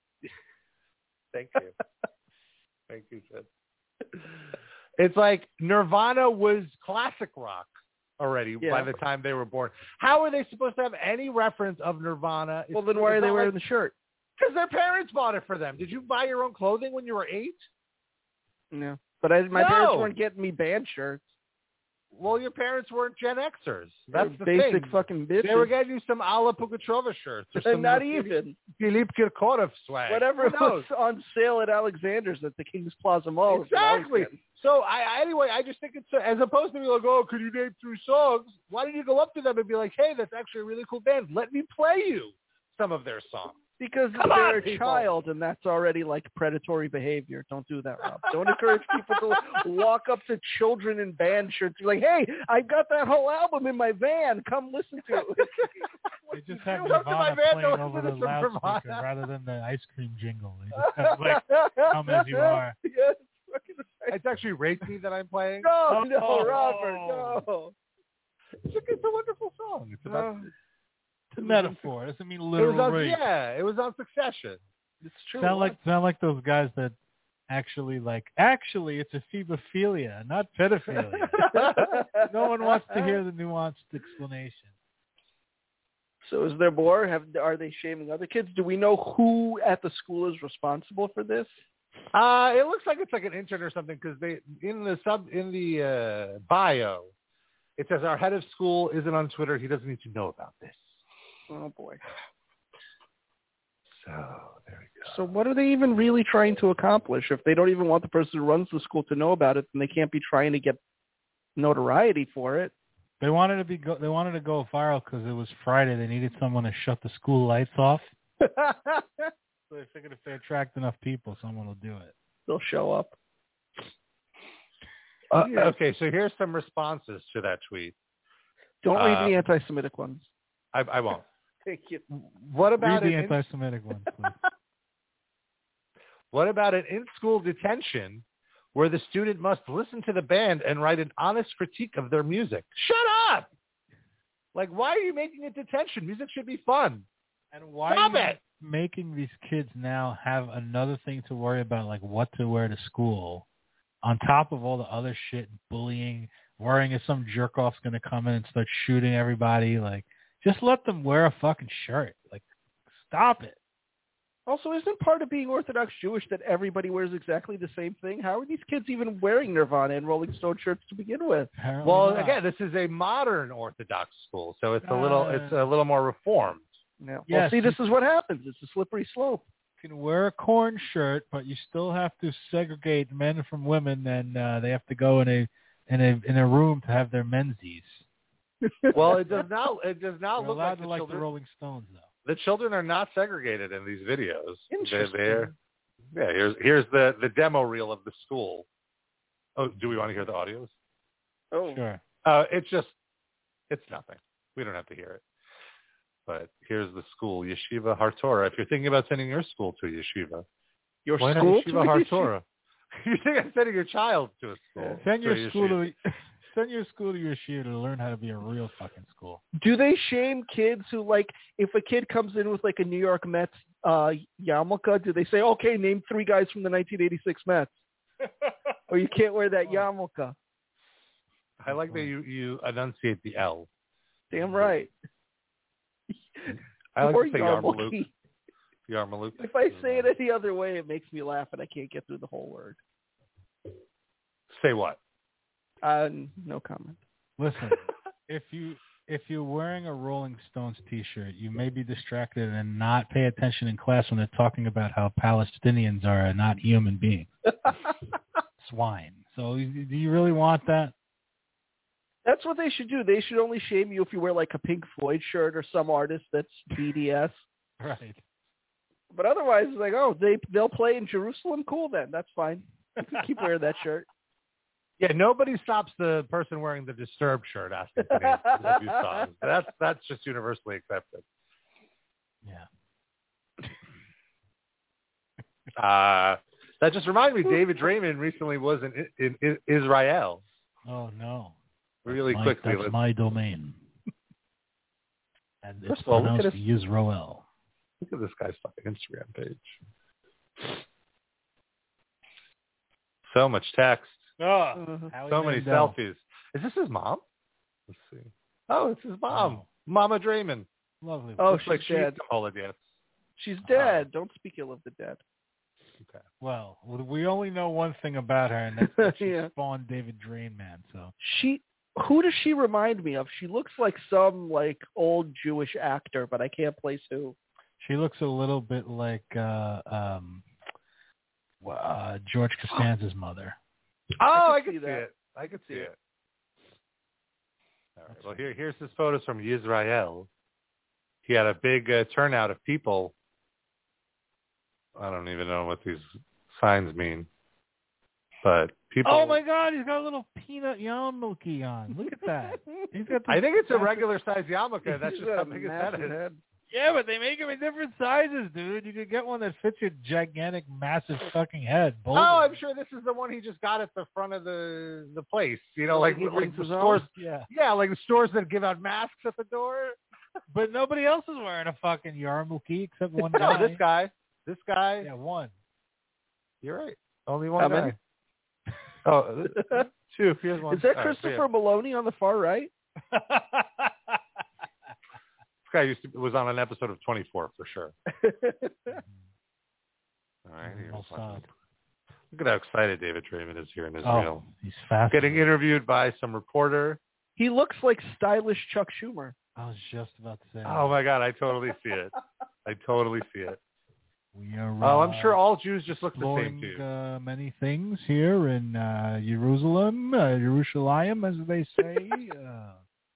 Thank you. Thank you, Sid. It's like Nirvana was classic rock already yeah. by the time they were born. How are they supposed to have any reference of Nirvana? Well, then why are they wearing like, the shirt? Because their parents bought it for them. Did you buy your own clothing when you were eight? No. But I, my no. parents weren't getting me band shirts. Well, your parents weren't Gen Xers. That's the basic thing. fucking bitches. They were getting you some Alla Pugatrova shirts. Or some not even. Philippe Kirkorov swag. Whatever was on sale at Alexander's at the King's Plaza Mall. Exactly. So I, anyway, I just think it's, as opposed to be like, oh, could you name three songs? Why don't you go up to them and be like, hey, that's actually a really cool band. Let me play you some of their songs. Because Come they're on, a people. child, and that's already like predatory behavior. Don't do that, Rob. Don't encourage people to walk up to children in band shirts. Be like, hey, I got that whole album in my van. Come listen to it. They just have Nirvana playing over the loudspeaker rather than the ice cream jingle. They just have, like, come as you are. Yes. It's actually Race Me that I'm playing. No, no, oh, Robert, oh. no. It's a, it's a wonderful song. It's about... No. It's a metaphor. It doesn't mean It literal was on, rape. yeah, it was on Succession. It's true. Sound like sound like those guys that actually like. Actually, it's a phebophilia, not pedophilia. No one wants to hear the nuanced explanation. So, is there more? Have are they shaming other kids? Do we know who at the school is responsible for this? Uh, it looks like it's like an intern or something because they in the sub in the uh, bio, it says our head of school isn't on Twitter. He doesn't need to know about this. Oh, boy. So there we go. So what are they even really trying to accomplish? If they don't even want the person who runs the school to know about it, then they can't be trying to get notoriety for it. They wanted to be go, they wanted to go viral because it was Friday. They needed someone to shut the school lights off. So they figured if they attract enough people, someone will do it. They'll show up. Uh, okay, so here's some responses to that tweet. Don't read uh, the anti-Semitic ones. I, I won't. Thank you. What about Read the an anti-Semitic ones, please. What about an in-school detention where the student must listen to the band and write an honest critique of their music? Shut up! Like, why are you making it detention? Music should be fun. And why Stop are you it! making these kids now have another thing to worry about, like what to wear to school, on top of all the other shit, bullying, worrying if some jerk-off's going to come in and start shooting everybody, like... Just let them wear a fucking shirt. Like, stop it. Also, isn't part of being Orthodox Jewish that everybody wears exactly the same thing? How are these kids even wearing Nirvana and Rolling Stone shirts to begin with? Apparently well, not. again, this is a modern Orthodox school, so it's a Uh, little it's a little more reformed. Yeah. Well, Yes, see, this is what happens. It's a slippery slope. You can wear a corn shirt, but you still have to segregate men from women, and uh, they have to go in a in a in a room to have their menses. Well, it does not. It does not You're look allowed like to the like children. the Rolling Stones, though. The children are not segregated in these videos. Interesting. They're, they're, yeah, here's here's the, the demo reel of the school. Oh, do we want to hear the audios? Oh, Sure. Uh, it's just, it's nothing. We don't have to hear it. But here's the school, Yeshiva Har Torah. If you're thinking about sending your school to a yeshiva, your why school not to Yeshiva a Har yeshiva? Torah? You think I'm sending your child to a school? Send to a your school yeshiva. to send your school to your yeshiva to learn how to be a real fucking school. Do they shame kids who, like, if a kid comes in with like a New York Mets uh, yarmulke, do they say, okay, name three guys from the nineteen eighty-six Mets? Or you can't wear that yarmulke? I like that you, you enunciate the L. Damn right. I like Or to say yarmulke. Yarmulke. Yarmulke. If I say it any other way, it makes me laugh and I can't get through the whole word. Say what? Uh, no comment. Listen, if you if you're wearing a Rolling Stones T-shirt, you may be distracted and not pay attention in class when they're talking about how Palestinians are not human beings, swine. So, do you really want that? That's what they should do. They should only shame you if you wear like a Pink Floyd shirt or some artist that's B D S. Right. But otherwise, it's like, oh, they they'll play in Jerusalem. Cool, then that's fine. You can keep wearing that shirt. Yeah, nobody stops the person wearing the Disturbed shirt asking to name a few songs. That's that's just universally accepted. Yeah. Uh, that just reminded me, David Draymond recently was in, in, in Israel. Oh no. Really my, quickly. That's let's- my domain. And it's First of all, look at pronounced his- Yisrael. Look at this guy's fucking Instagram page. So much text. Oh, So many selfies. Is this his mom? Let's see. Oh, it's his mom. Oh. Mama Draymond. Lovely. Oh, Looks she's like she dead. used to call it dance. She's dead. Don't speak ill of the dead. Okay. Well, we only know one thing about her, and that's that she Yeah. spawned David Drainman. So She, who does she remind me of? She looks like some like old Jewish actor, but I can't place who. she looks a little bit like uh, um, uh, George Costanza's mother. Oh, I can can see see that. it. I can see it. All right. Well, here, here's his photos from Yisrael. He had a big uh, turnout of people. I don't even know what these signs mean, but people. Oh my God, he's got a little peanut yarmulke on. Look at that. He's got. I think it's a massive- regular size yarmulke. That's He's just got how a big his head massive is. head. Yeah, but they make them in different sizes, dude. You could get one that fits your gigantic, massive fucking head. Oh, I'm sure this is the one he just got at the front of the the place. You know, like He like brings the his own? stores. Yeah. Yeah, like the stores that give out masks at the door. But nobody else is wearing a fucking yarmulke except one No, guy. this guy. This guy. Yeah, one. You're right. Only one How guy. many? Oh, two. Here's one. Is that All right, Christopher Maloney on the far right? This guy used to was on an episode of twenty-four for sure. All right. here's Well one. said. Look at how excited David Draymond is here in Oh, Israel. he's fast. Getting interviewed by some reporter. He looks like stylish Chuck Schumer. I was just about to say. Oh my God, I totally see it. I totally see it. We are. Oh, I'm sure uh, all Jews just look the exploring same too. uh, many things here in uh, Jerusalem, uh, Jerusalem, as they say. uh,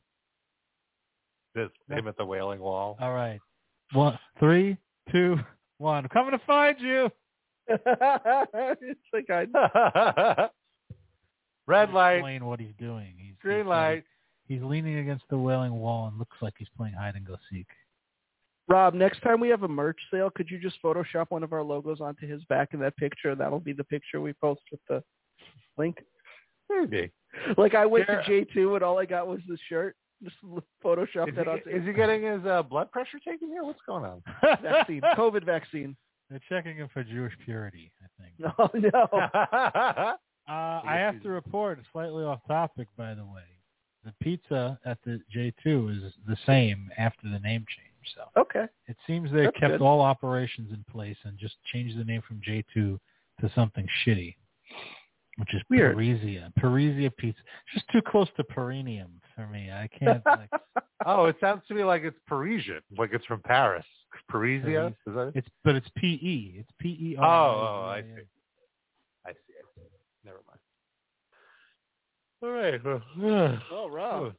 This him at the Wailing Wall. all right. One, three, two, one. I'm coming to find you. It's like I. Red light, Explain what he's doing. He's green he's, light. He's leaning against the Wailing Wall and looks like he's playing hide and go seek. Rob, next time we have a merch sale, could you just Photoshop one of our logos onto his back in that picture? That'll be the picture we post with the link. Maybe. Like I went Here- to J two and all I got was the shirt. Just Photoshop Is that he, onto is he getting his uh, blood pressure taken here? What's going on? vaccine, COVID vaccine. They're checking him for Jewish purity, I think. No, no. Uh, I have to report, slightly off topic, by the way. The pizza at the J two is the same after the name change. So Okay. it seems they That's kept good. all operations in place and just changed the name from J two to something shitty, which is Weird. Parisia. Parisia pizza. It's just too close to Perineum for me. I can't. Like, Oh, it sounds to me like it's Parisian, like it's from Paris. Parisia? Is that it? it's but it's P E. It's P E Oh, R. oh, I see. I see. I see. Never mind. All right. Well, Oh, Rob.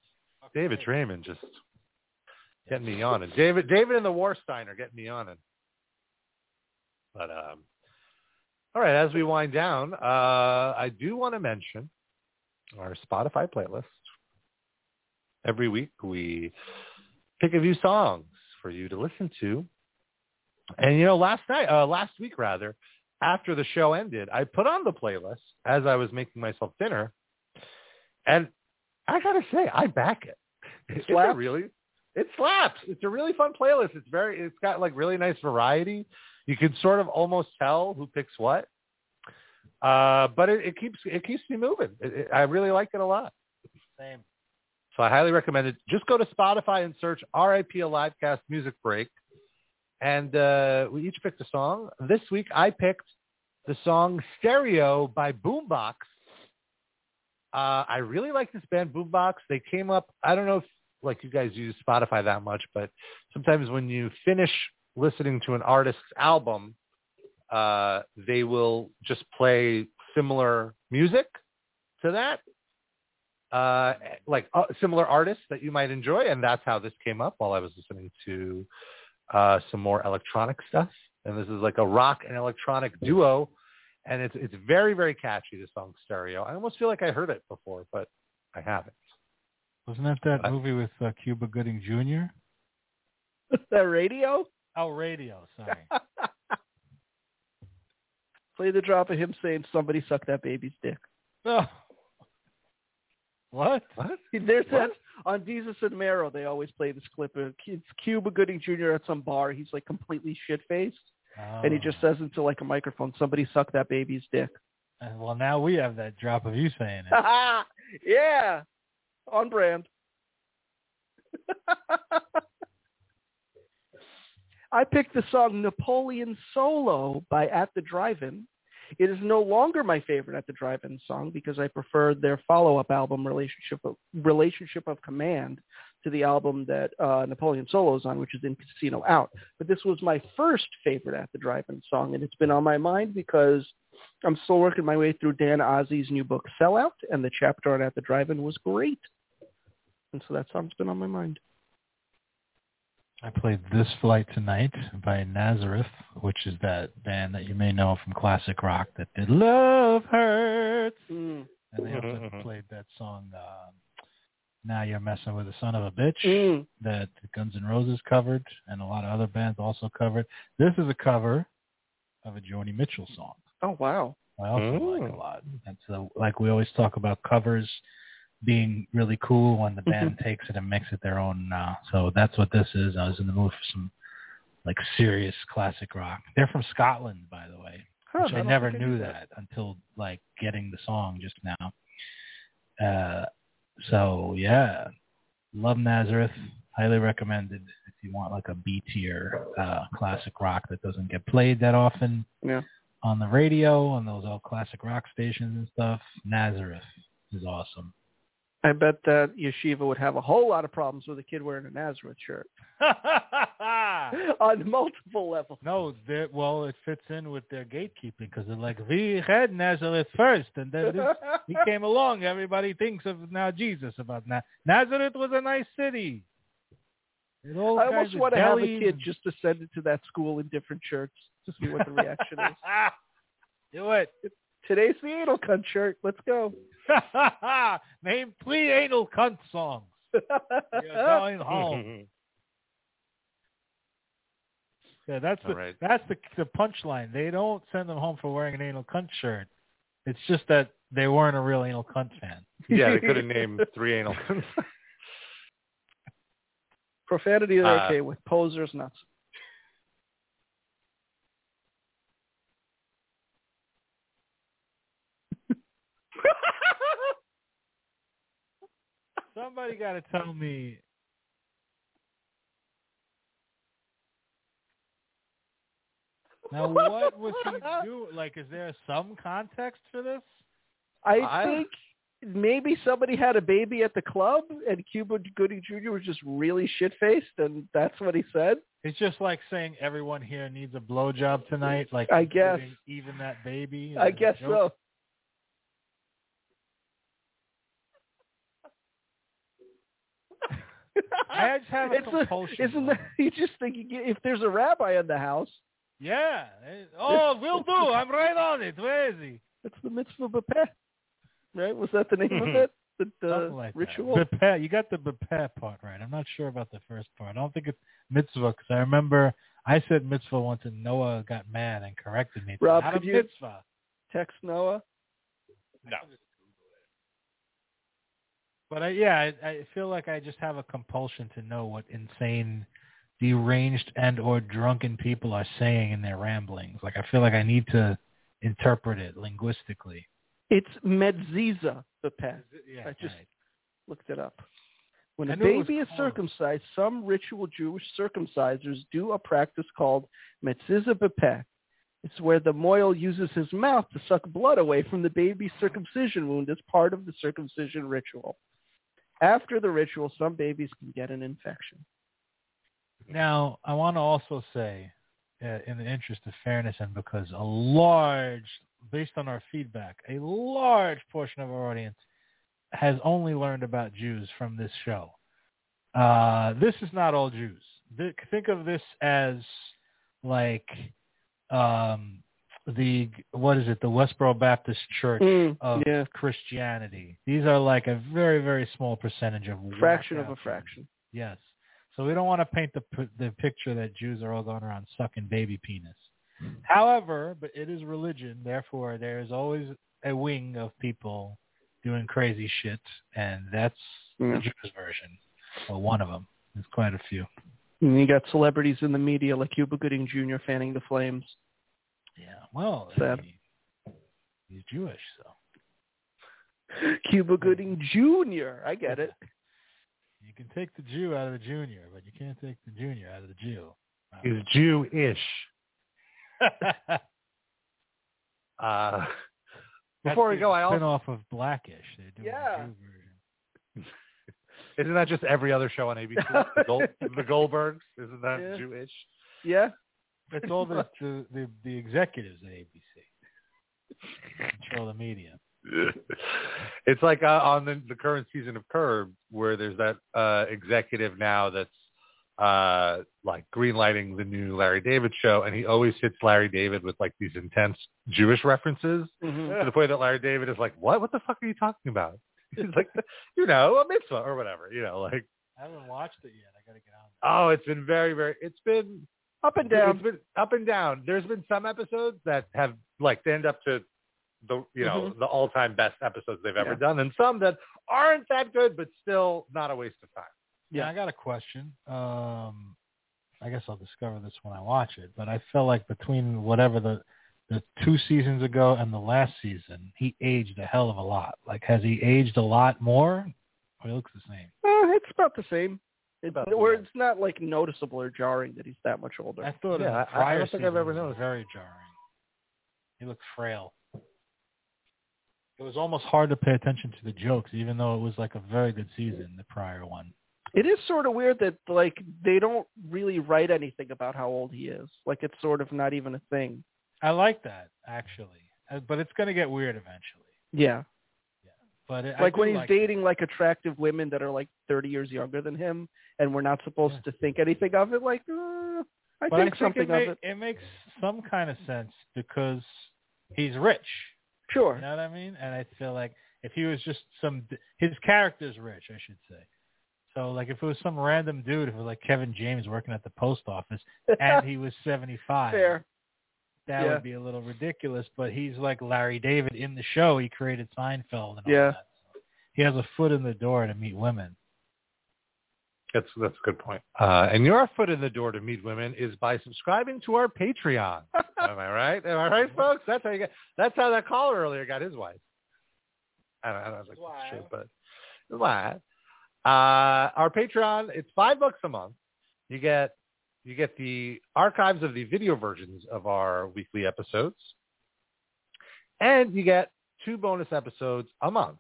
David Draymond just getting me yawning. David, David and the Warstein are getting me yawning. But um, all right, as we wind down, uh, I do want to mention our Spotify playlist. Every week we pick a few songs for you to listen to. And you know, last night, uh, last week rather, after the show ended, I put on the playlist as I was making myself dinner, and I gotta say, I back it. It's a really, it slaps. It's a really fun playlist. It's very, it's got like really nice variety. You can sort of almost tell who picks what, uh, but it, it keeps it keeps me moving. It, it, I really like it a lot. Same. So I highly recommend it. Just go to Spotify and search R I P a Livecast Music Break, and uh, we each picked a song. This week I picked the song Stereo by Boombox. Uh, I really like this band, Boombox. They came up, I don't know if like you guys use Spotify that much, but sometimes when you finish listening to an artist's album, uh, they will just play similar music to that, uh, like uh, similar artists that you might enjoy. And that's how this came up while I was listening to uh, some more electronic stuff. And this is like a rock and electronic duo. And it's it's very, very catchy, the song Stereo. I almost feel like I heard it before, but I haven't. Wasn't that that I, movie with uh, Cuba Gooding Junior? That Radio? Oh, Radio, sorry. Play the drop of him saying, somebody suck that baby's dick. Oh. What? What? There's what? that on Jesus and Mero. They always play this clip of it's Cuba Gooding Junior at some bar. He's like completely shit-faced. Oh. And he just says into like a microphone, somebody suck that baby's dick. Uh, well, now we have that drop of you saying it. Yeah. On brand. I picked the song Napoleon Solo by At the Drive-In. It is no longer my favorite At the Drive-In song because I preferred their follow-up album, Relationship of, Relationship of Command, to the album that uh, Napoleon Solo is on, which is In Casino Out. But this was my first favorite At the Drive-In song, and it's been on my mind because I'm still working my way through Dan Ozzi's new book, Sellout, and the chapter on At the Drive-In was great. And so that song's been on my mind. I played This Flight Tonight by Nazareth, which is that band that you may know from classic rock that did Love Hurts. Mm. And they also played that song, uh, Now You're Messing with the Son of a Bitch, mm. that Guns N' Roses covered and a lot of other bands also covered. This is a cover of a Joni Mitchell song. Oh, wow. I also mm. like a lot. And so, like we always talk about covers being really cool when the band takes it and makes it their own. Uh, so that's what this is. I was in the mood for some like serious classic rock. They're from Scotland, by the way, huh, which I, I never I knew that. that until like getting the song just now. Uh, so yeah, love Nazareth. Highly recommended if you want like a B tier uh, classic rock that doesn't get played that often yeah. on the radio on those old classic rock stations and stuff. Nazareth is awesome. I bet that Yeshiva would have a whole lot of problems with a kid wearing a Nazareth shirt on multiple levels. No, well, it fits in with their gatekeeping because they're like, we had Nazareth first, and then this, he came along. Everybody thinks of now Jesus about Na- Nazareth was a nice city. I almost want to have a kid just to send it to that school in different shirts to see what the reaction is. Do it. Today's the anal cunt shirt. Let's go. Name three anal cunt songs. You're going home. Yeah, that's the right. that's the the punchline. They don't send them home for wearing an anal cunt shirt. It's just that they weren't a real anal cunt fan. Yeah, they could have named three anal cunts. Profanity is uh, okay with posers nuts. Somebody got to tell me. Now, what was he doing? Like, is there some context for this? I, I think maybe somebody had a baby at the club, and Cuba Gooding Junior was just really shit-faced, and that's what he said. It's just like saying everyone here needs a blowjob tonight. Like, I guess even that baby. I guess so. I just have a it's compulsion. A, isn't that, you just think you get, if there's a rabbi in the house? Yeah. Oh, will do. I'm right on it. Where is he? It's the mitzvah b'peh, right? Was that the name of it? The, the Something like ritual? That. B'peh. You got the b'peh part right. I'm not sure about the first part. I don't think it's mitzvah because I remember I said mitzvah once and Noah got mad and corrected me. Rob, Not could a you mitzvah. text Noah? No. But I, yeah, I, I feel like I just have a compulsion to know what insane, deranged and or drunken people are saying in their ramblings. Like I feel like I need to interpret it linguistically. It's Metziza, the pet. Yeah, I just right. looked it up. When I a knew it was baby is close. circumcised, some ritual Jewish circumcisers do a practice called Metziza b'peh. It's where the moil uses his mouth to suck blood away from the baby's circumcision wound as part of the circumcision ritual. After the ritual, some babies can get an infection. Now, I want to also say, uh, in the interest of fairness and because a large, based on our feedback, a large portion of our audience has only learned about Jews from this show. Uh, this is not all Jews. Th- think of this as like um, the, what is it, the Westboro Baptist Church Mm, of yeah. Christianity. These are like a very, very small percentage of Fraction of walkout a fraction. Jews. Yes. So we don't want to paint the the picture that Jews are all going around sucking baby penis. However, but it is religion, therefore there is always a wing of people doing crazy shit, and that's Yeah. the Jewish version, or one of them. There's quite a few. And you got celebrities in the media like Cuba Gooding Junior fanning the flames. Yeah, well, Sad. He, he's Jewish, so. Cuba Gooding Junior I get it. You can take the Jew out of the junior, but you can't take the junior out of the Jew. He's Jewish. uh, before we go, I also... spin-off of Blackish. They're doing Yeah. a Jew version. Isn't that just every other show on A B C? the, Gold, the Goldbergs? Isn't that Yeah. Jewish? Yeah. It's all the, the, the, the executives at A B C. Control the media. It's like uh, on the, the current season of Curb, where there's that uh, executive now that's uh, like greenlighting the new Larry David show, and he always hits Larry David with like these intense Jewish references Mm-hmm. to the point that Larry David is like, "What? What the fuck are you talking about?" He's like, "You know, a mitzvah or whatever." You know, like. I haven't watched it yet. I got to get on. Oh, it's been very, very. It's been Up and down. It's been up and down. There's been some episodes that have like stand up to the you know Mhm. the all-time best episodes they've ever Yeah. done, and some that aren't that good, but still not a waste of time. Yeah, I got a question. Um, I guess I'll discover this when I watch it. But I felt like between whatever the the two seasons ago and the last season, he aged a hell of a lot. Like, has he aged a lot more? Or he looks the same. Uh, it's about the same. It's, About- or yeah. it's not like noticeable or jarring that he's that much older. I thought Yeah, in the I- I prior don't think I've season ever it was noticed. very jarring. He looked frail. It was almost hard to pay attention to the jokes, even though it was like a very good season, the prior one. It is sort of weird that like they don't really write anything about how old he is. Like it's sort of not even a thing. I like that, actually. Uh, But it's going to get weird eventually. Yeah. But it, I Like do when he's like dating like attractive women that are like thirty years younger than him, and we're not supposed Yeah. to think anything of it. Like, uh, I But think I think something it, ma- of it. it makes some kind of sense because he's rich. Sure. You know what I mean? And I feel like if he was just some, his character's rich, I should say. So like if it was some random dude, if it was like Kevin James working at the post office and he was seventy-five, Fair. that Yeah. would be a little ridiculous. But he's like Larry David in the show. He created Seinfeld and all Yeah. that. So he has a foot in the door to meet women. That's that's a good point. Uh, and your foot in the door to meet women is by subscribing to our Patreon. Am I right? Am I right, folks? That's how you get. That's how that caller earlier got his wife. I don't, I don't know if that's true, but why? Uh, our Patreon, it's five bucks a month. You get you get the archives of the video versions of our weekly episodes, and you get two bonus episodes a month.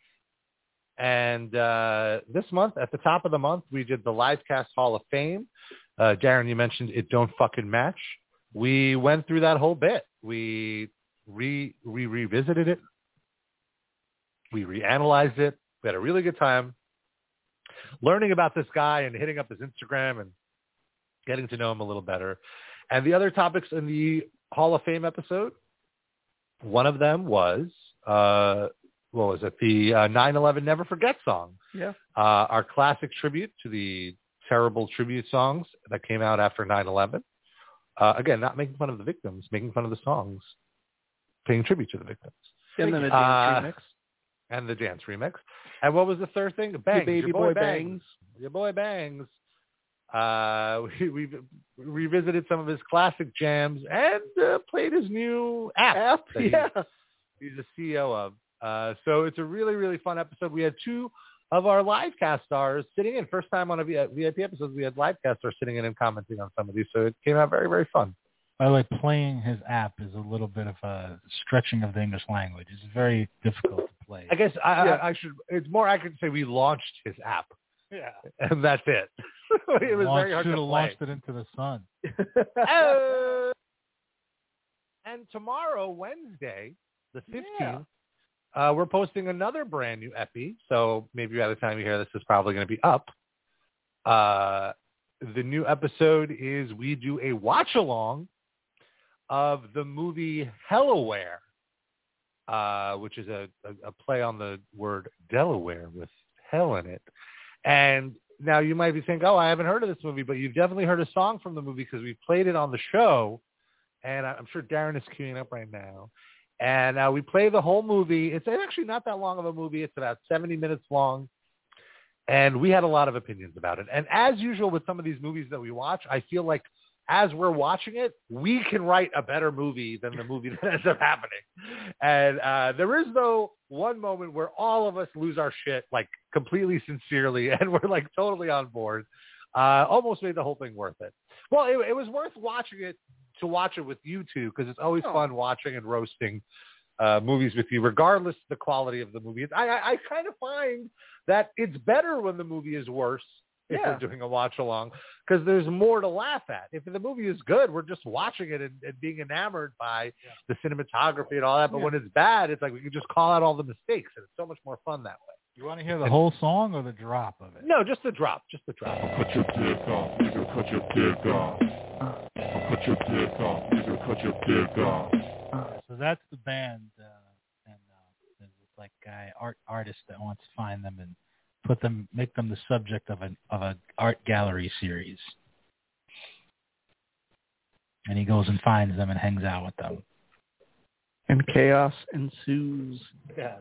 And uh, this month, at the top of the month, we did the Livecast Hall of Fame. Uh, Darren, you mentioned It Don't Fucking Match. We went through that whole bit. We re we revisited it. We reanalyzed it. We had a really good time learning about this guy and hitting up his Instagram and getting to know him a little better. And the other topics in the Hall of Fame episode, one of them was, uh, what was it, the uh, nine eleven Never Forget song. Yeah. Uh, our classic tribute to the terrible tribute songs that came out after nine eleven. Uh, again, not making fun of the victims, making fun of the songs, paying tribute to the victims. And then a dance uh, remix. And the dance remix. And what was the third thing? Bangs. Your baby Your boy, boy Bangs. Bangs. Your boy Bangs. Uh, we, we've revisited some of his classic jams and uh, played his new app. App, that yeah. He's, he's the C E O of. Uh, so it's a really, really fun episode. We had two of our live cast stars sitting in. First time on a V I P episode, we had live cast stars sitting in and commenting on some of these. So it came out very, very fun. By the way, playing his app is a little bit of a stretching of the English language. It's very difficult to play. I guess I, Yeah. I, I should. It's more accurate to say we launched his app. Yeah. And that's it. It was Launch, very hard should to have play. launched it into the sun. Uh, and tomorrow, Wednesday, the fifteenth, Yeah. uh, we're posting another brand new epi. So maybe by the time you hear this, it's probably going to be up. Uh, the new episode is we do a watch-along of the movie Hellaware, uh, which is a, a, a play on the word Delaware with hell in it. And now you might be thinking, oh, I haven't heard of this movie, but you've definitely heard a song from the movie because we played it on the show. And I'm sure Darren is queuing up right now. And uh, we play the whole movie. It's actually not that long of a movie. It's about seventy minutes long. And we had a lot of opinions about it. And as usual with some of these movies that we watch, I feel like as we're watching it, we can write a better movie than the movie that ends up happening. And uh, there is, though, one moment where all of us lose our shit, like, completely sincerely, and we're, like, totally on board. Uh, almost made the whole thing worth it. Well, it, it was worth watching it to watch it with you two, because it's always Oh. fun watching and roasting uh, movies with you, regardless of the quality of the movie. I, I, I kind of find that it's better when the movie is worse if Yeah. we're doing a watch-along, because there's more to laugh at. If the movie is good, we're just watching it and, and being enamored by the cinematography and all that. But Yeah. when it's bad, it's like we can just call out all the mistakes, and it's so much more fun that way. You want to hear the whole song or the drop of it? No, just the drop, just the drop. Cut your dick off, nigga, cut your dick off. Cut your dick off, nigga, cut your dick off. So that's the band, uh, and uh, there's this like guy, art artist that wants to find them and put them, make them the subject of an of a art gallery series. And he goes and finds them and hangs out with them. And chaos ensues. Yeah.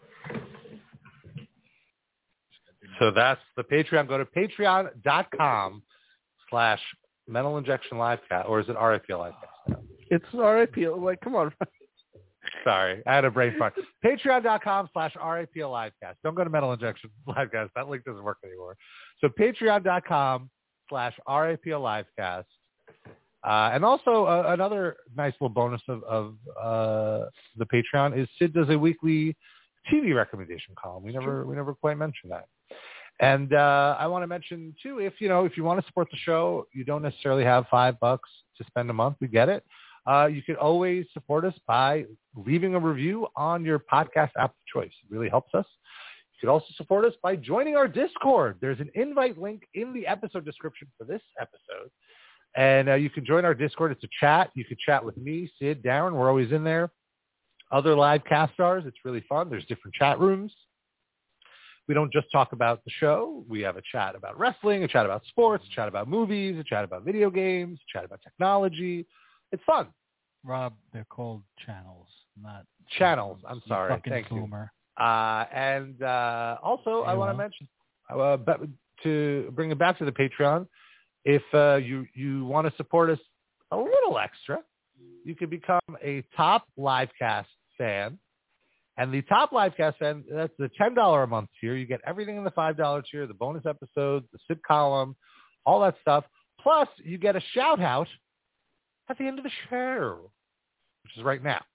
So that's the Patreon. Go to patreon.com slash mental injection livecast, or is it R I P L livecast? It's R I P. Like, come on. Sorry, I had a brain fart. Patreon.com slash R I P L livecast. Don't go to mental injection livecast. That link doesn't work anymore. So patreon.com slash R I P L livecast. Uh, and also uh, another nice little bonus of, of uh, the Patreon is Sid does a weekly T V recommendation column. We never we never quite mentioned that. And uh, I want to mention too, if you know if you want to support the show, you don't necessarily have five bucks to spend a month. We get it. Uh, you can always support us by leaving a review on your podcast app of choice. It really helps us. You can also support us by joining our Discord. There's an invite link in the episode description for this episode. And uh, you can join our Discord. It's a chat. You can chat with me, Sid, Darren. We're always in there. Other live cast stars. It's really fun. There's different chat rooms. We don't just talk about the show. We have a chat about wrestling, a chat about sports, a chat about movies, a chat about video games, a chat about technology. It's fun. Rob, they're called channels, not Channels. I'm You sorry. fucking Thank boomer. you. Uh, and uh, also, I You want to won't? mention, uh, but to bring it back to the Patreon, if uh, you, you want to support us a little extra, you can become a top Livecast fan. And the top Livecast fan, that's the ten dollars a month tier. You get everything in the five dollars tier, the bonus episodes, the Sid column, all that stuff. Plus, you get a shout-out at the end of the show, which is right now.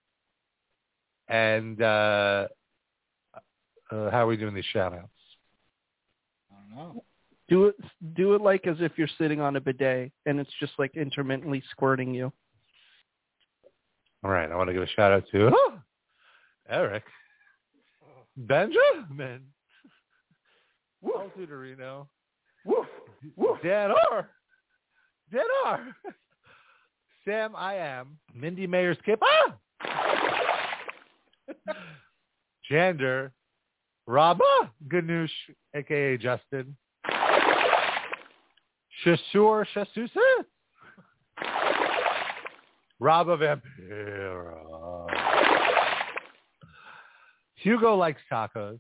And uh, uh, how are we doing these shout-outs? I don't know. Do it. Do it like as if you're sitting on a bidet, and it's just like intermittently squirting you. All right, I want to give a shout-out to Eric Benjamin. El Tutorino. Woof. Woof. Dan R. Dan R. Sam I Am. Mindy Mayer Skip. Ah! Jander. Rabba Ganoush, a k a. Justin. Shasur Shasusa. Rabba Vampira. Hugo likes tacos.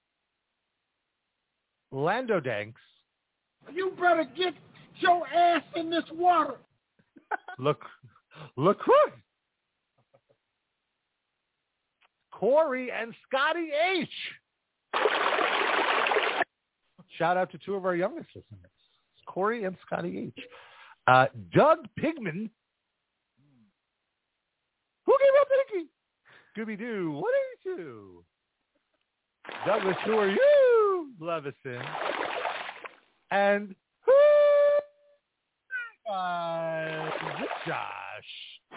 Lando Danks. You better get your ass in this water. Look, look, Corey and Scotty H. Shout out to two of our youngest listeners, Corey and Scotty H. Uh, Doug Pigman. Who gave up Pinky? Scooby-Doo, one eighty-two. Douglas, who are you? Levison. And who? Uh, Josh.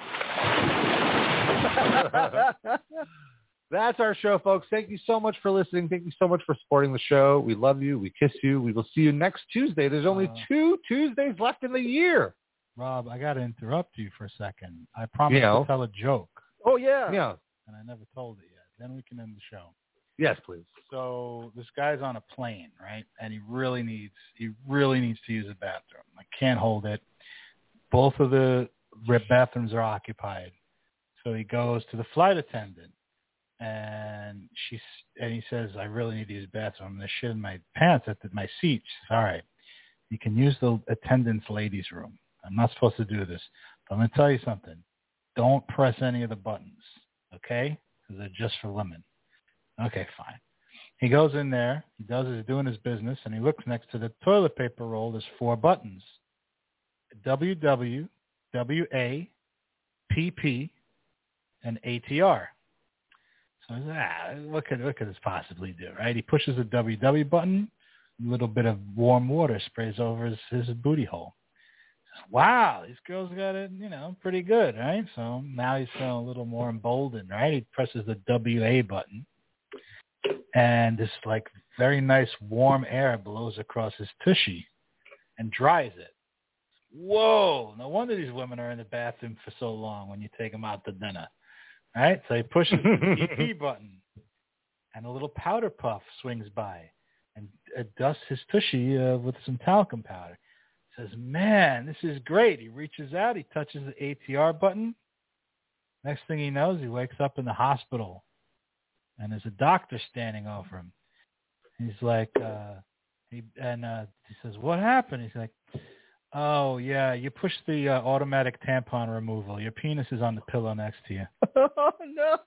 That's our show, folks. Thank you so much for listening. Thank you so much for supporting the show. We love you. We kiss you. We will see you next Tuesday. There's only uh, two Tuesdays left in the year. Rob, I got to interrupt you for a second. I promised you know. to tell a joke. Oh, yeah. Yeah. And I never told it yet. Then we can end the show. Yes, please. So this guy's on a plane, right? And he really needs he really needs to use a bathroom. I can't hold it. Both of the bathrooms are occupied. So he goes to the flight attendant, and she's and he says, "I really need to use the bathroom. I'm gonna shit in my pants at the, my seat." She says, "All right, you can use the attendant's ladies' room. I'm not supposed to do this, but I'm gonna tell you something. Don't press any of the buttons, okay? Because they're just for women." Okay, fine. He goes in there, he does his doing his business, and he looks next to the toilet paper roll. There's four buttons: W W, W A, P P, and A T R. So I said, ah, what could what could this possibly do, right? He pushes the W W button, a little bit of warm water sprays over his, his booty hole. Wow, these girls got it, you know, pretty good, right? So now he's feeling a little more emboldened, right? He presses the W A button, and this like very nice warm air blows across his tushy and dries it. Whoa! No wonder these women are in the bathroom for so long when you take them out to dinner, right? So he pushes the P P button, and a little powder puff swings by and uh, dusts his tushy uh, with some talcum powder. Says, "Man, this is great." He reaches out, he touches the A T R button. Next thing he knows, he wakes up in the hospital, and there's a doctor standing over him. He's like, uh, he and uh, he says, "What happened?" He's like, "Oh yeah, you pushed the uh, automatic tampon removal. Your penis is on the pillow next to you." Oh no!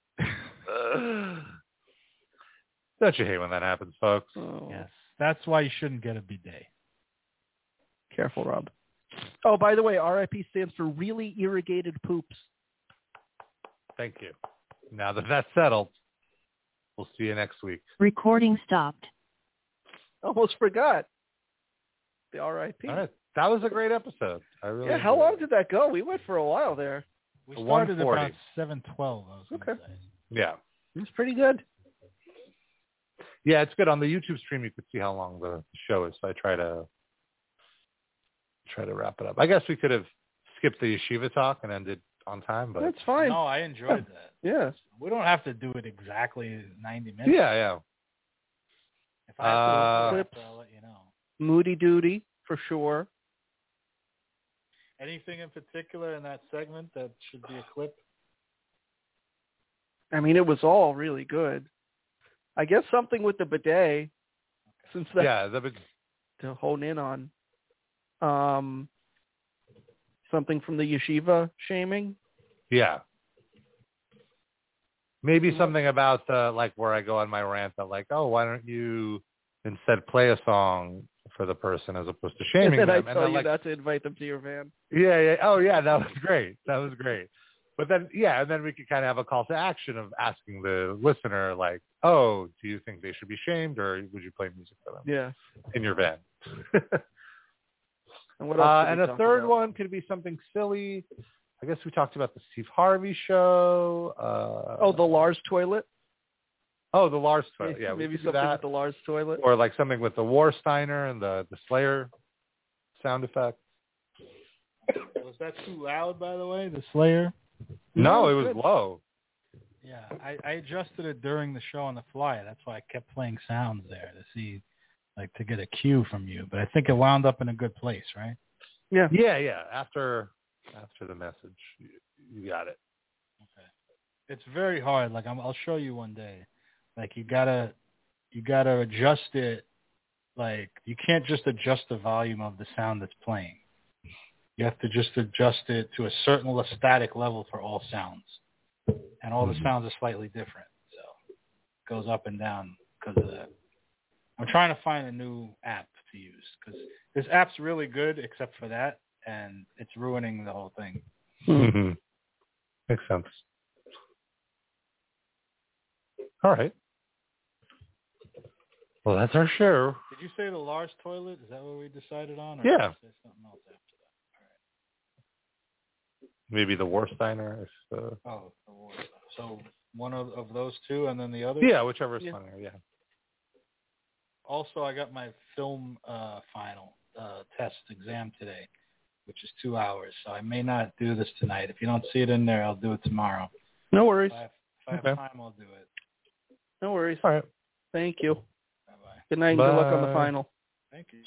Don't you hate when that happens, folks? Oh. Yes, that's why you shouldn't get a bidet. Careful, Rob. Oh, by the way, R I P stands for really irrigated poops. Thank you. Now that that's settled, we'll see you next week. Recording stopped. Almost forgot. The R I P. All right. That was a great episode. I really yeah, how long it. did that go? We went for a while there. We started about seven twelve. Okay. Say. Yeah. It was pretty good. Yeah, it's good. On the YouTube stream, you could see how long the show is, so I try to try to wrap it up. I guess we could have skipped the yeshiva talk and ended on time, but that's fine. No, I enjoyed that. Yes. We don't have to do it exactly ninety minutes. Yeah, yeah. If I have uh, to clips, I'll let you know. Moody Duty, for sure. Anything in particular in that segment that should be a clip? I mean, it was all really good. I guess something with the bidet, okay. since that's yeah, the bid- to hone in on. Um, something from the yeshiva shaming. Yeah. Maybe something about uh, like where I go on my rant that like, oh, why don't you instead play a song for the person as opposed to shaming and then them? I and tell then, you like, not to invite them to your van. Yeah, yeah. Oh, yeah. That was great. That was great. But then, yeah, and then we could kind of have a call to action of asking the listener, like, oh, do you think they should be shamed, or would you play music for them? Yeah. In your van. And, what else uh, did and we a talk third about? one could be something silly. I guess we talked about the Steve Harvey show. Uh, oh, the Lars toilet? Oh, the Lars toilet. Yeah, we maybe could do something that. with the Lars toilet. Or like something with the Warsteiner and the, the Slayer sound effect. Was that too loud, by the way, the Slayer? No, No, it was good. low. Yeah, I, I adjusted it during the show on the fly. That's why I kept playing sounds there to see, like, to get a cue from you. But I think it wound up in a good place, right? Yeah. Yeah, yeah. After after the message, you, you got it. Okay. It's very hard. Like I'm, I'll show you one day. Like you gotta you gotta adjust it. Like you can't just adjust the volume of the sound that's playing. You have to just adjust it to a certain static level for all sounds. And all the sounds are slightly different. So it goes up and down because of that. I'm trying to find a new app to use because this app's really good except for that, and it's ruining the whole thing. Mm-hmm. Makes sense. All right. Well, that's our show. Did you say the Lars toilet? Is that what we decided on? Or Yeah. did you say something else after that? Maybe the Warsteiner. If, uh... Oh, the War. So one of, of those two, and then the other. Yeah, whichever is yeah. funnier. Yeah. Also, I got my film uh, final uh, test exam today, which is two hours. So I may not do this tonight. If you don't see it in there, I'll do it tomorrow. No worries. If I have, if I have Okay. time, I'll do it. No worries. All right. Thank you. Bye-bye. Good night and good luck on the final. Thank you.